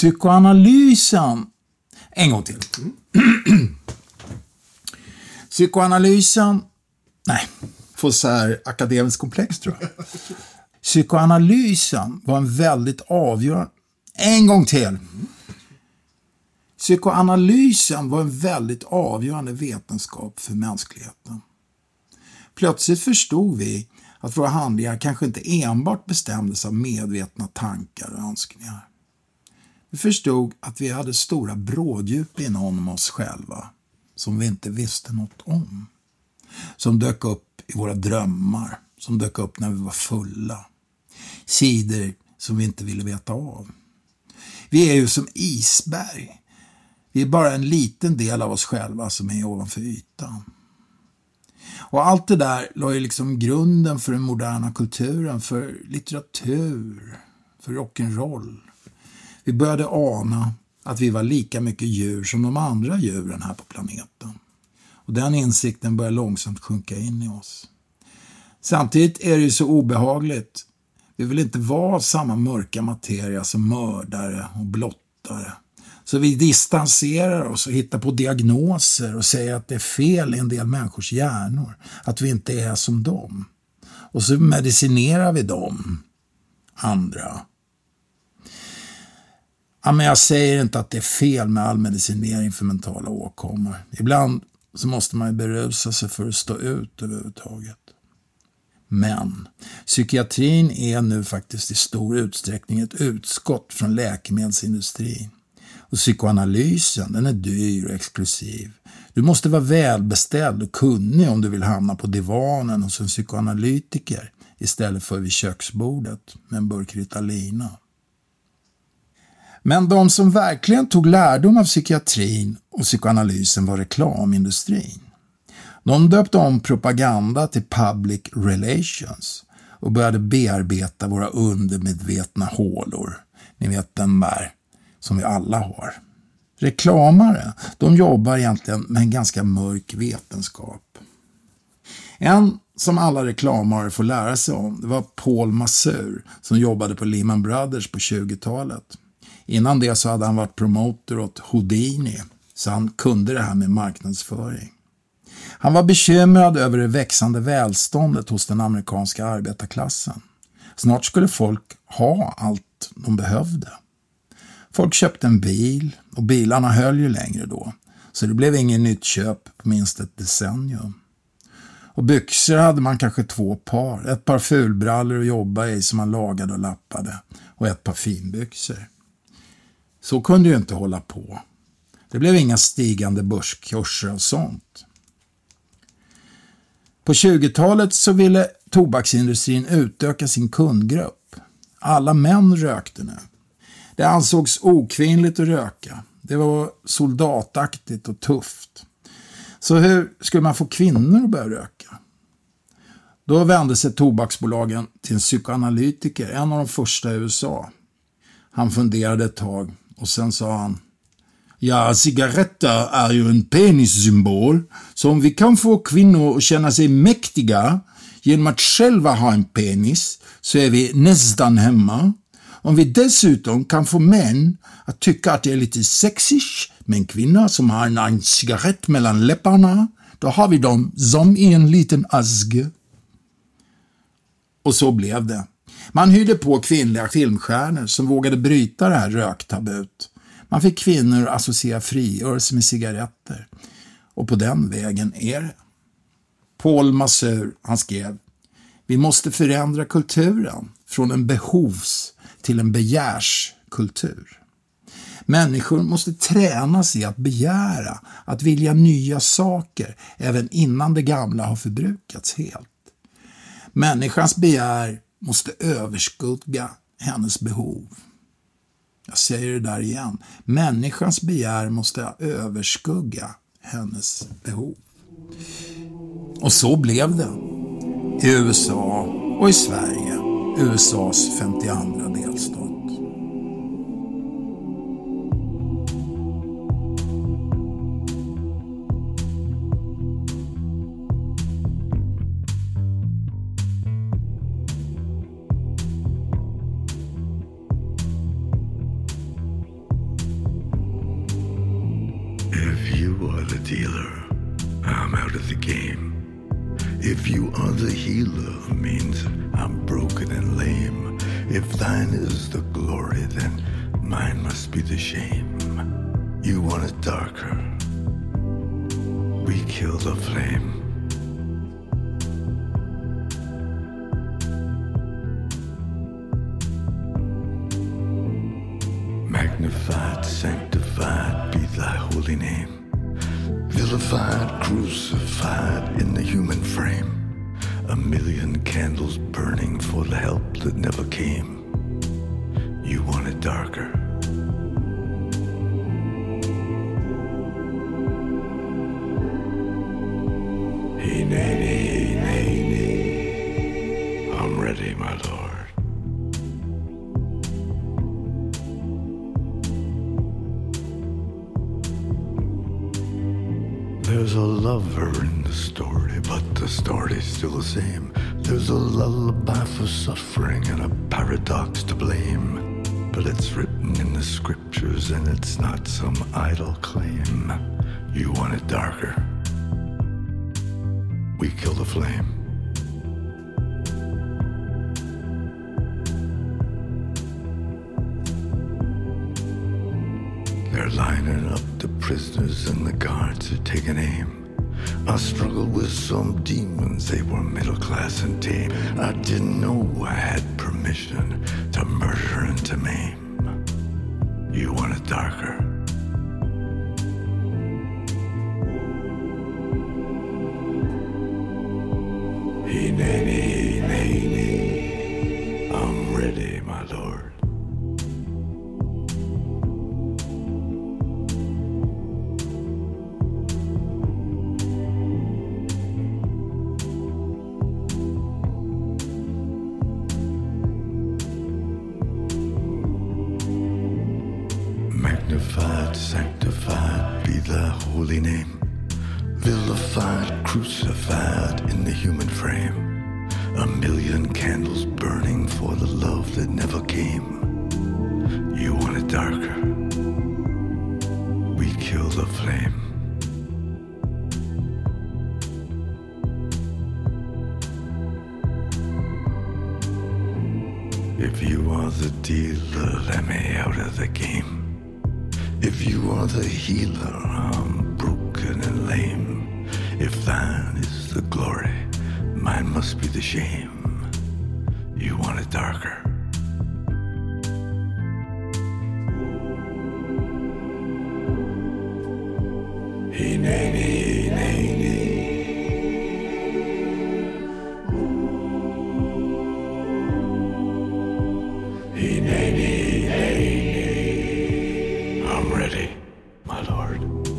Psykoanalysen. En gång till. Psykoanalysen. Nej, får så här akademiskt komplex tror jag. Psykoanalysen var en väldigt avgörande... En gång till. Psykoanalysen var en väldigt avgörande vetenskap för mänskligheten. Plötsligt förstod vi att våra handlingar kanske inte enbart bestämdes av medvetna tankar och önskningar. Vi förstod att vi hade stora bråddjup inom oss själva som vi inte visste något om. Som dök upp i våra drömmar, som dök upp när vi var fulla. Sidor som vi inte ville veta av. Vi är ju som isberg. Vi är bara en liten del av oss själva som är ovanför ytan. Och allt det där la ju liksom grunden för den moderna kulturen, för litteratur, för rock'n'roll. Vi började ana att vi var lika mycket djur som de andra djuren här på planeten. Och den insikten började långsamt sjunka in i oss. Samtidigt är det ju så obehagligt. Vi vill inte vara samma mörka materia som mördare och blottare. Så vi distanserar oss och hittar på diagnoser och säger att det är fel i en del människors hjärnor. Att vi inte är som dem. Och så medicinerar vi dem. Andra. Ja, men jag säger inte att det är fel med all medicinering för mentala åkommor. Ibland så måste man ju berusa sig för att stå ut överhuvudtaget. Men psykiatrin är nu faktiskt i stor utsträckning ett utskott från läkemedelsindustrin. Och psykoanalysen, den är dyr och exklusiv. Du måste vara välbeställd och kunnig om du vill hamna på divanen hos en psykoanalytiker istället för vid köksbordet med en burk Ritalina. Men de som verkligen tog lärdom av psykiatrin och psykoanalysen var reklamindustrin. De döpte om propaganda till public relations och började bearbeta våra undermedvetna hålor. Ni vet den där som vi alla har. Reklamare, de jobbar egentligen med en ganska mörk vetenskap. En som alla reklamare får lära sig om, det var Paul Masur som jobbade på Lehman Brothers på 20-talet. Innan det så hade han varit promotor åt Houdini, så han kunde det här med marknadsföring. Han var bekymrad över det växande välståndet hos den amerikanska arbetarklassen. Snart skulle folk ha allt de behövde. Folk köpte en bil och bilarna höll ju längre då, så det blev ingen nytt köp på minst ett decennium. Och byxor hade man kanske 2 par, ett par fulbrallor att jobba i som man lagade och lappade och ett par finbyxor. Så kunde ju inte hålla på. Det blev inga stigande börskurser och sånt. På 20-talet så ville tobaksindustrin utöka sin kundgrupp. Alla män rökte nu. Det ansågs okvinnligt att röka. Det var soldataktigt och tufft. Så hur skulle man få kvinnor att börja röka? Då vände sig tobaksbolagen till en psykoanalytiker, en av de första i USA. Han funderade ett tag och sen sa han: ja, cigaretter är ju en penissymbol, så om vi kan få kvinnor att känna sig mäktiga genom att själva ha en penis så är vi nästan hemma. Om vi dessutom kan få män att tycka att det är lite sexigt med en kvinna som har en cigarett mellan läpparna, då har vi dem som i en liten aske. Och så blev det. Man hyrde på kvinnliga filmstjärnor som vågade bryta det här röktabut. Man fick kvinnor att associera frigörelse med cigaretter. Och på den vägen är det. Paul Masur, han skrev: vi måste förändra kulturen från en behovs- till en begärskultur. Människor måste tränas i att begära, att vilja nya saker även innan det gamla har förbrukats helt. Människans begär måste överskugga hennes behov. Jag säger det där igen. Människans begär måste överskugga hennes behov. Och så blev det. I USA och i Sverige. USAs 52:a delstat. you are the dealer, I'm out of the game. If you are the healer, means I'm broken and lame. If thine is the glory, then mine must be the shame. You want it darker, we kill the flame. Magnified, sanctified be thy holy name. Vilified, crucified in the human frame. A million candles burning for the help that never came. You want it darker. Hey, nay, nay, nay, nay. I'm ready, my lord. There's a lover in the story, but the story's still the same. There's a lullaby for suffering and a paradox to blame. But it's written in the scriptures and it's not some idle claim. You want it darker, we kill the flame. They're lining up the prisoners and the guards are taking aim. I struggled with some demons, they were middle class and tame. I didn't know I had permission to murder and to maim. You want it darker, hey, nay, nay, nay, nay. I'm ready, my lord. Magnified, sanctified be thy holy name. Vilified, crucified in the human frame. A million candles burning for the love that never came. You want it darker, we kill the flame. If you are the dealer, let me out of the game. If you are the healer, I'm broken and lame. If thine is the glory, mine must be the shame. You want it darker, hey, nay, nay, nay, nay. Hey, nay, nay, nay, nay. I'm ready, my lord.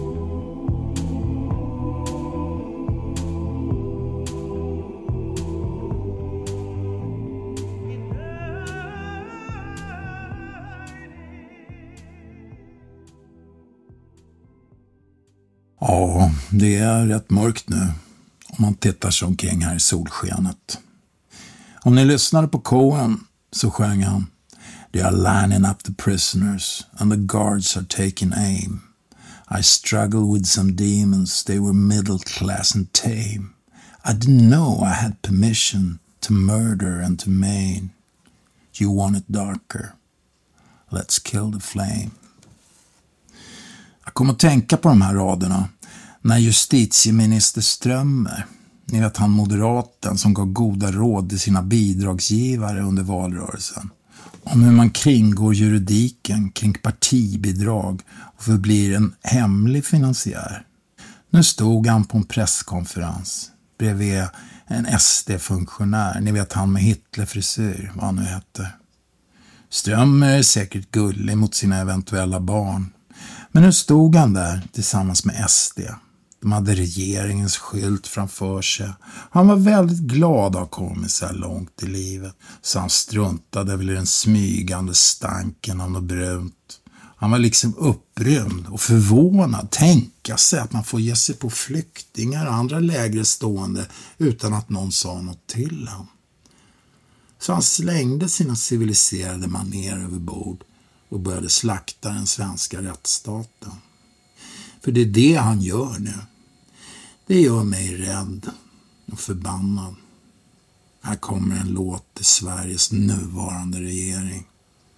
Ja, det är rätt mörkt nu om man tittar sig omkring här i solskenet. Om ni lyssnade på Cohen så sjöng han They are lining up the prisoners and the guards are taking aim. I struggled with some demons, they were middle class and tame. I didn't know I had permission to murder and to maim. You want it darker, let's kill the flame. Jag kommer att tänka på de här raderna när justitieminister Strömmer, ni vet han moderaten som gav goda råd till sina bidragsgivare under valrörelsen, om hur man kringgår juridiken kring partibidrag och förblir en hemlig finansiär. Nu stod han på en presskonferens bredvid en SD-funktionär, ni vet han med Hitlerfrisyr, vad han nu hette. Strömmer är säkert gullig mot sina eventuella barn. Men nu stod han där tillsammans med SD. De hade regeringens skylt framför sig. Han var väldigt glad att ha kommit så här långt i livet. Så han struntade väl i den smygande stanken av något brunt. Han var liksom upprymd och förvånad. Tänka sig att man får ge sig på flyktingar och andra lägre stående utan att någon sa något till honom. Så han slängde sina civiliserade manér över bord och började slakta den svenska rättsstaten. För det är det han gör nu. Det gör mig rädd och förbannad. Här kommer en låt till Sveriges nuvarande regering.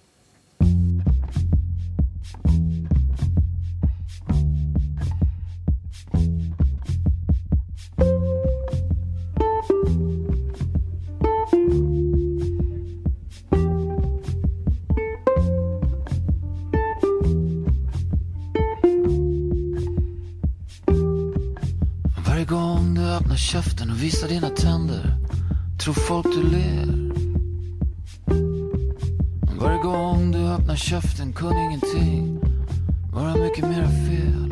Varje gång du öppnar käften och visar dina tänder tror folk du ler. Varje gång du öppnar käften kunde ingenting vara mycket mer fel.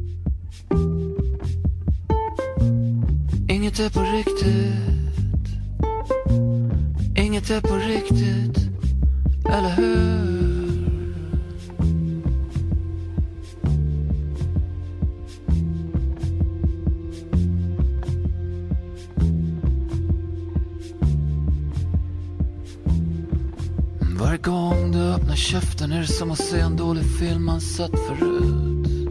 Inget är på riktigt. Inget är på riktigt. Eller hur? Varje gång du öppnar käften är det som att se en dålig film man sett förut.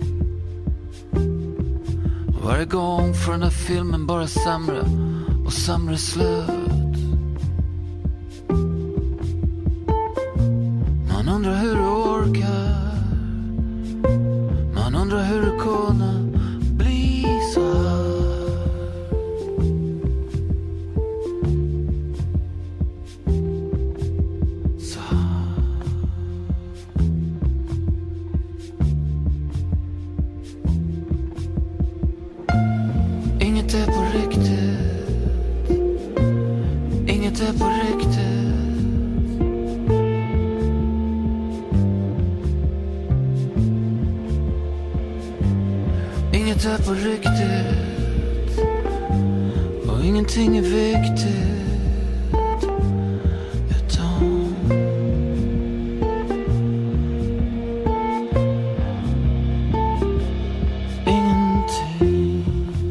Och varje gång får den där filmen bara sämre och sämre slut. Man undrar hur du orkar. Man undrar hur du kunde bli så här. Inget är på riktigt. Inget är på riktigt. Inget är på riktigt. Och ingenting är viktigt. Utan ingenting.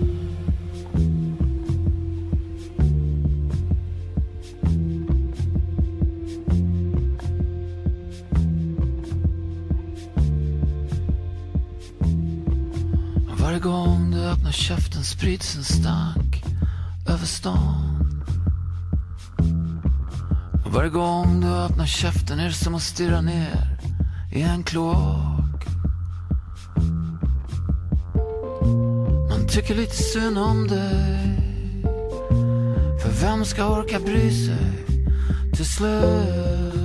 Varje gång du öppnar käften sprids en stank över stan. Och varje gång du öppnar käften är det som att stirra ner i en kloak. Man tycker lite synd om dig. För vem ska orka bry sig till slut?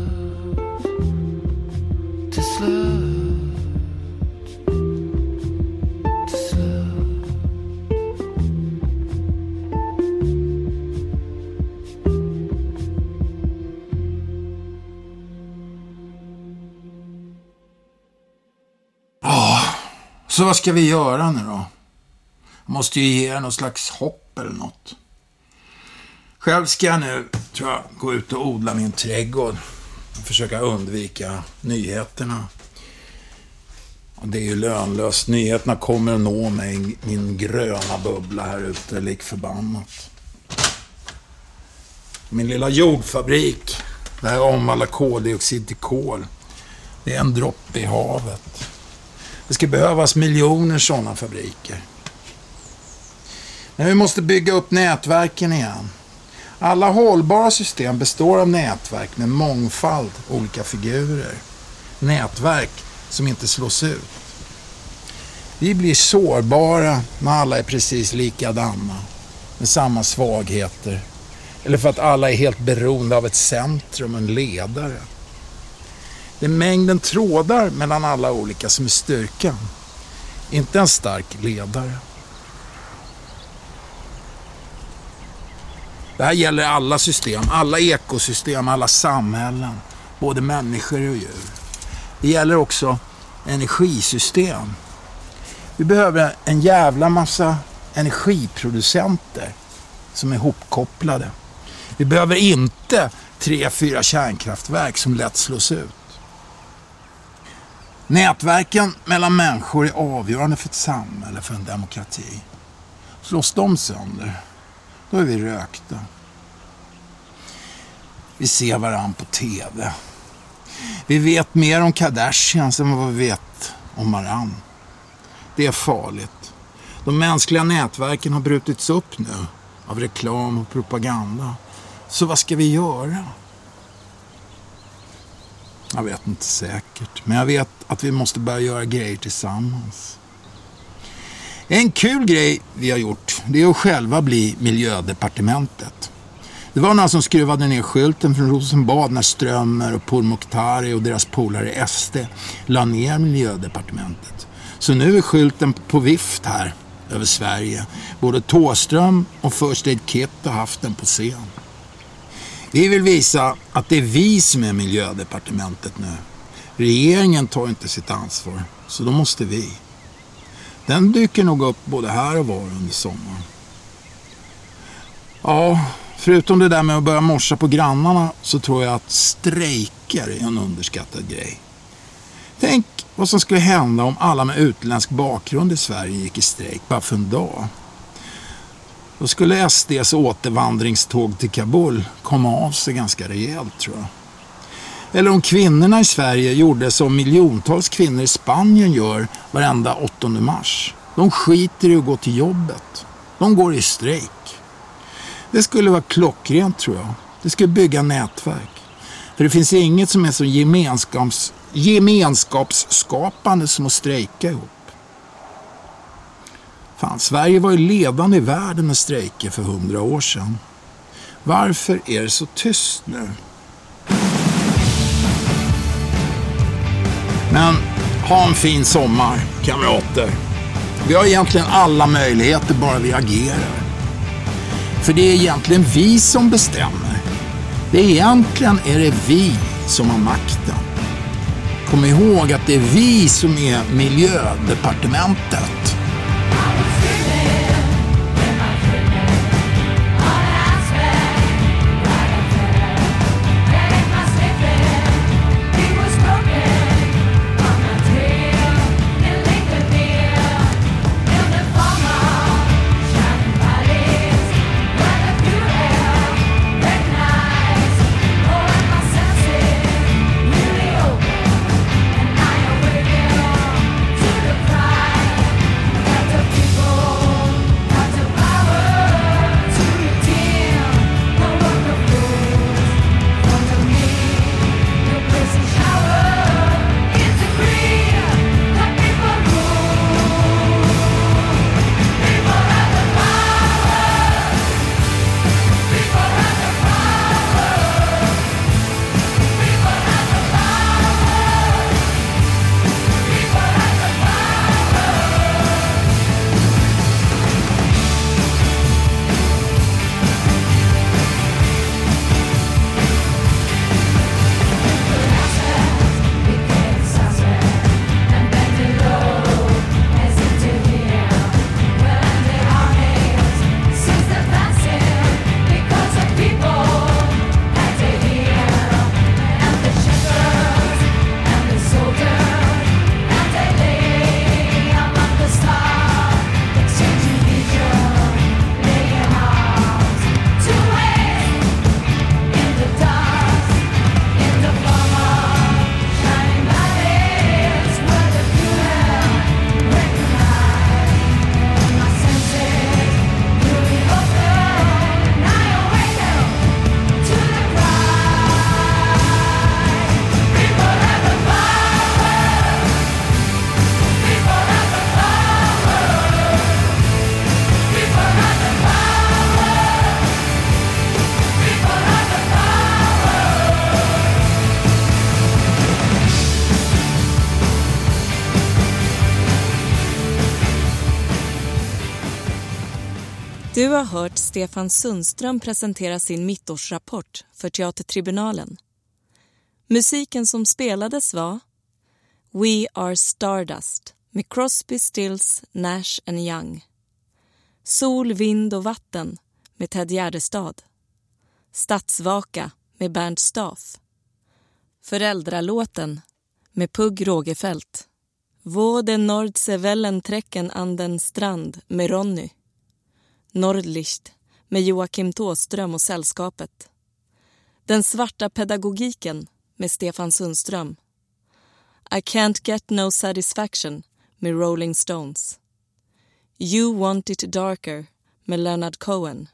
Till slut. Så vad ska vi göra nu då? Jag måste ju ge er någon slags hopp eller något. Själv ska jag nu, tror jag, gå ut och odla min trädgård. Och försöka undvika nyheterna. Och det är ju lönlöst. Nyheterna kommer att nå mig, min gröna bubbla här ute, lik förbannat. Min lilla jordfabrik, där jag omvandlar koldioxid till kol. Det är en droppe i havet. Det ska behövas miljoner sådana fabriker. Men vi måste bygga upp nätverken igen. Alla hållbara system består av nätverk med mångfald olika figurer. Nätverk som inte slås ut. Vi blir sårbara när alla är precis likadana. Med samma svagheter. Eller för att alla är helt beroende av ett centrum, en ledare. Det är mängden trådar mellan alla olika som är styrkan. Inte en stark ledare. Det här gäller alla system, alla ekosystem, alla samhällen. Både människor och djur. Det gäller också energisystem. Vi behöver en jävla massa energiproducenter som är hopkopplade. Vi behöver inte 3-4 kärnkraftverk som lätt slås ut. Nätverken mellan människor är avgörande för ett samhälle, för en demokrati. Slås de sönder, då är vi rökta. Vi ser varann på tv. Vi vet mer om Kardashians än vad vi vet om varann. Det är farligt. De mänskliga nätverken har brutits upp nu av reklam och propaganda. Så vad ska vi göra? Jag vet inte säkert, men jag vet att vi måste börja göra grejer tillsammans. En kul grej vi har gjort, det är att själva bli miljödepartementet. Det var några som skruvade ner skylten från Rosenbad när Strömmer och Pourmokhtari och deras polare SD la ner miljödepartementet. Så nu är skylten på vift här över Sverige. Både Thåström och First Aid Kit har haft den på scen. Vi vill visa att det är vi som är miljödepartementet nu. Regeringen tar inte sitt ansvar, så då måste vi. Den dyker nog upp både här och var under sommaren. Ja, förutom det där med att börja morsa på grannarna så tror jag att strejker är en underskattad grej. Tänk vad som skulle hända om alla med utländsk bakgrund i Sverige gick i strejk bara för en dag. Då skulle SDs återvandringståg till Kabul komma av sig ganska rejält, tror jag. Eller om kvinnorna i Sverige gjorde som miljontals kvinnor i Spanien gör varenda 8 mars. De skiter i att gå till jobbet. De går i strejk. Det skulle vara klockrent, tror jag. Det skulle bygga nätverk. För det finns inget som är så gemenskapsskapande som att strejka ihop. Fan, Sverige var ju ledande i världen med strejker för 100 år sedan. Varför är det så tyst nu? Men ha en fin sommar, kamrater. Vi har egentligen alla möjligheter bara vi agerar. För det är egentligen vi som bestämmer. Egentligen är det vi som har makten. Kom ihåg att det är vi som är miljödepartementet. Du har hört Stefan Sundström presentera sin mittårsrapport för Teatertribunalen. Musiken som spelades var We Are Stardust med Crosby, Stills, Nash & Young. Sol, vind och vatten med Ted Gärdestad. Stadsvaka med Bernt Staff. Föräldralåten med Pugh Rogefeldt. Wo den Nordse Wellen trecken an den strand med Ronny. Nordlicht med Joakim Thåström och sällskapet. Den svarta pedagogiken med Stefan Sundström. I can't get no satisfaction med Rolling Stones. You Want It Darker med Leonard Cohen.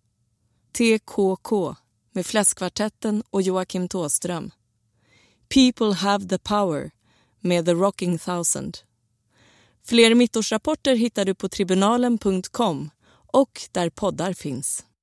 TKK med Fläskkvartetten och Joakim Tåström. People Have the Power med The Rocking Thousand. Fler mittårsrapporter hittar du på tribunalen.com och där poddar finns.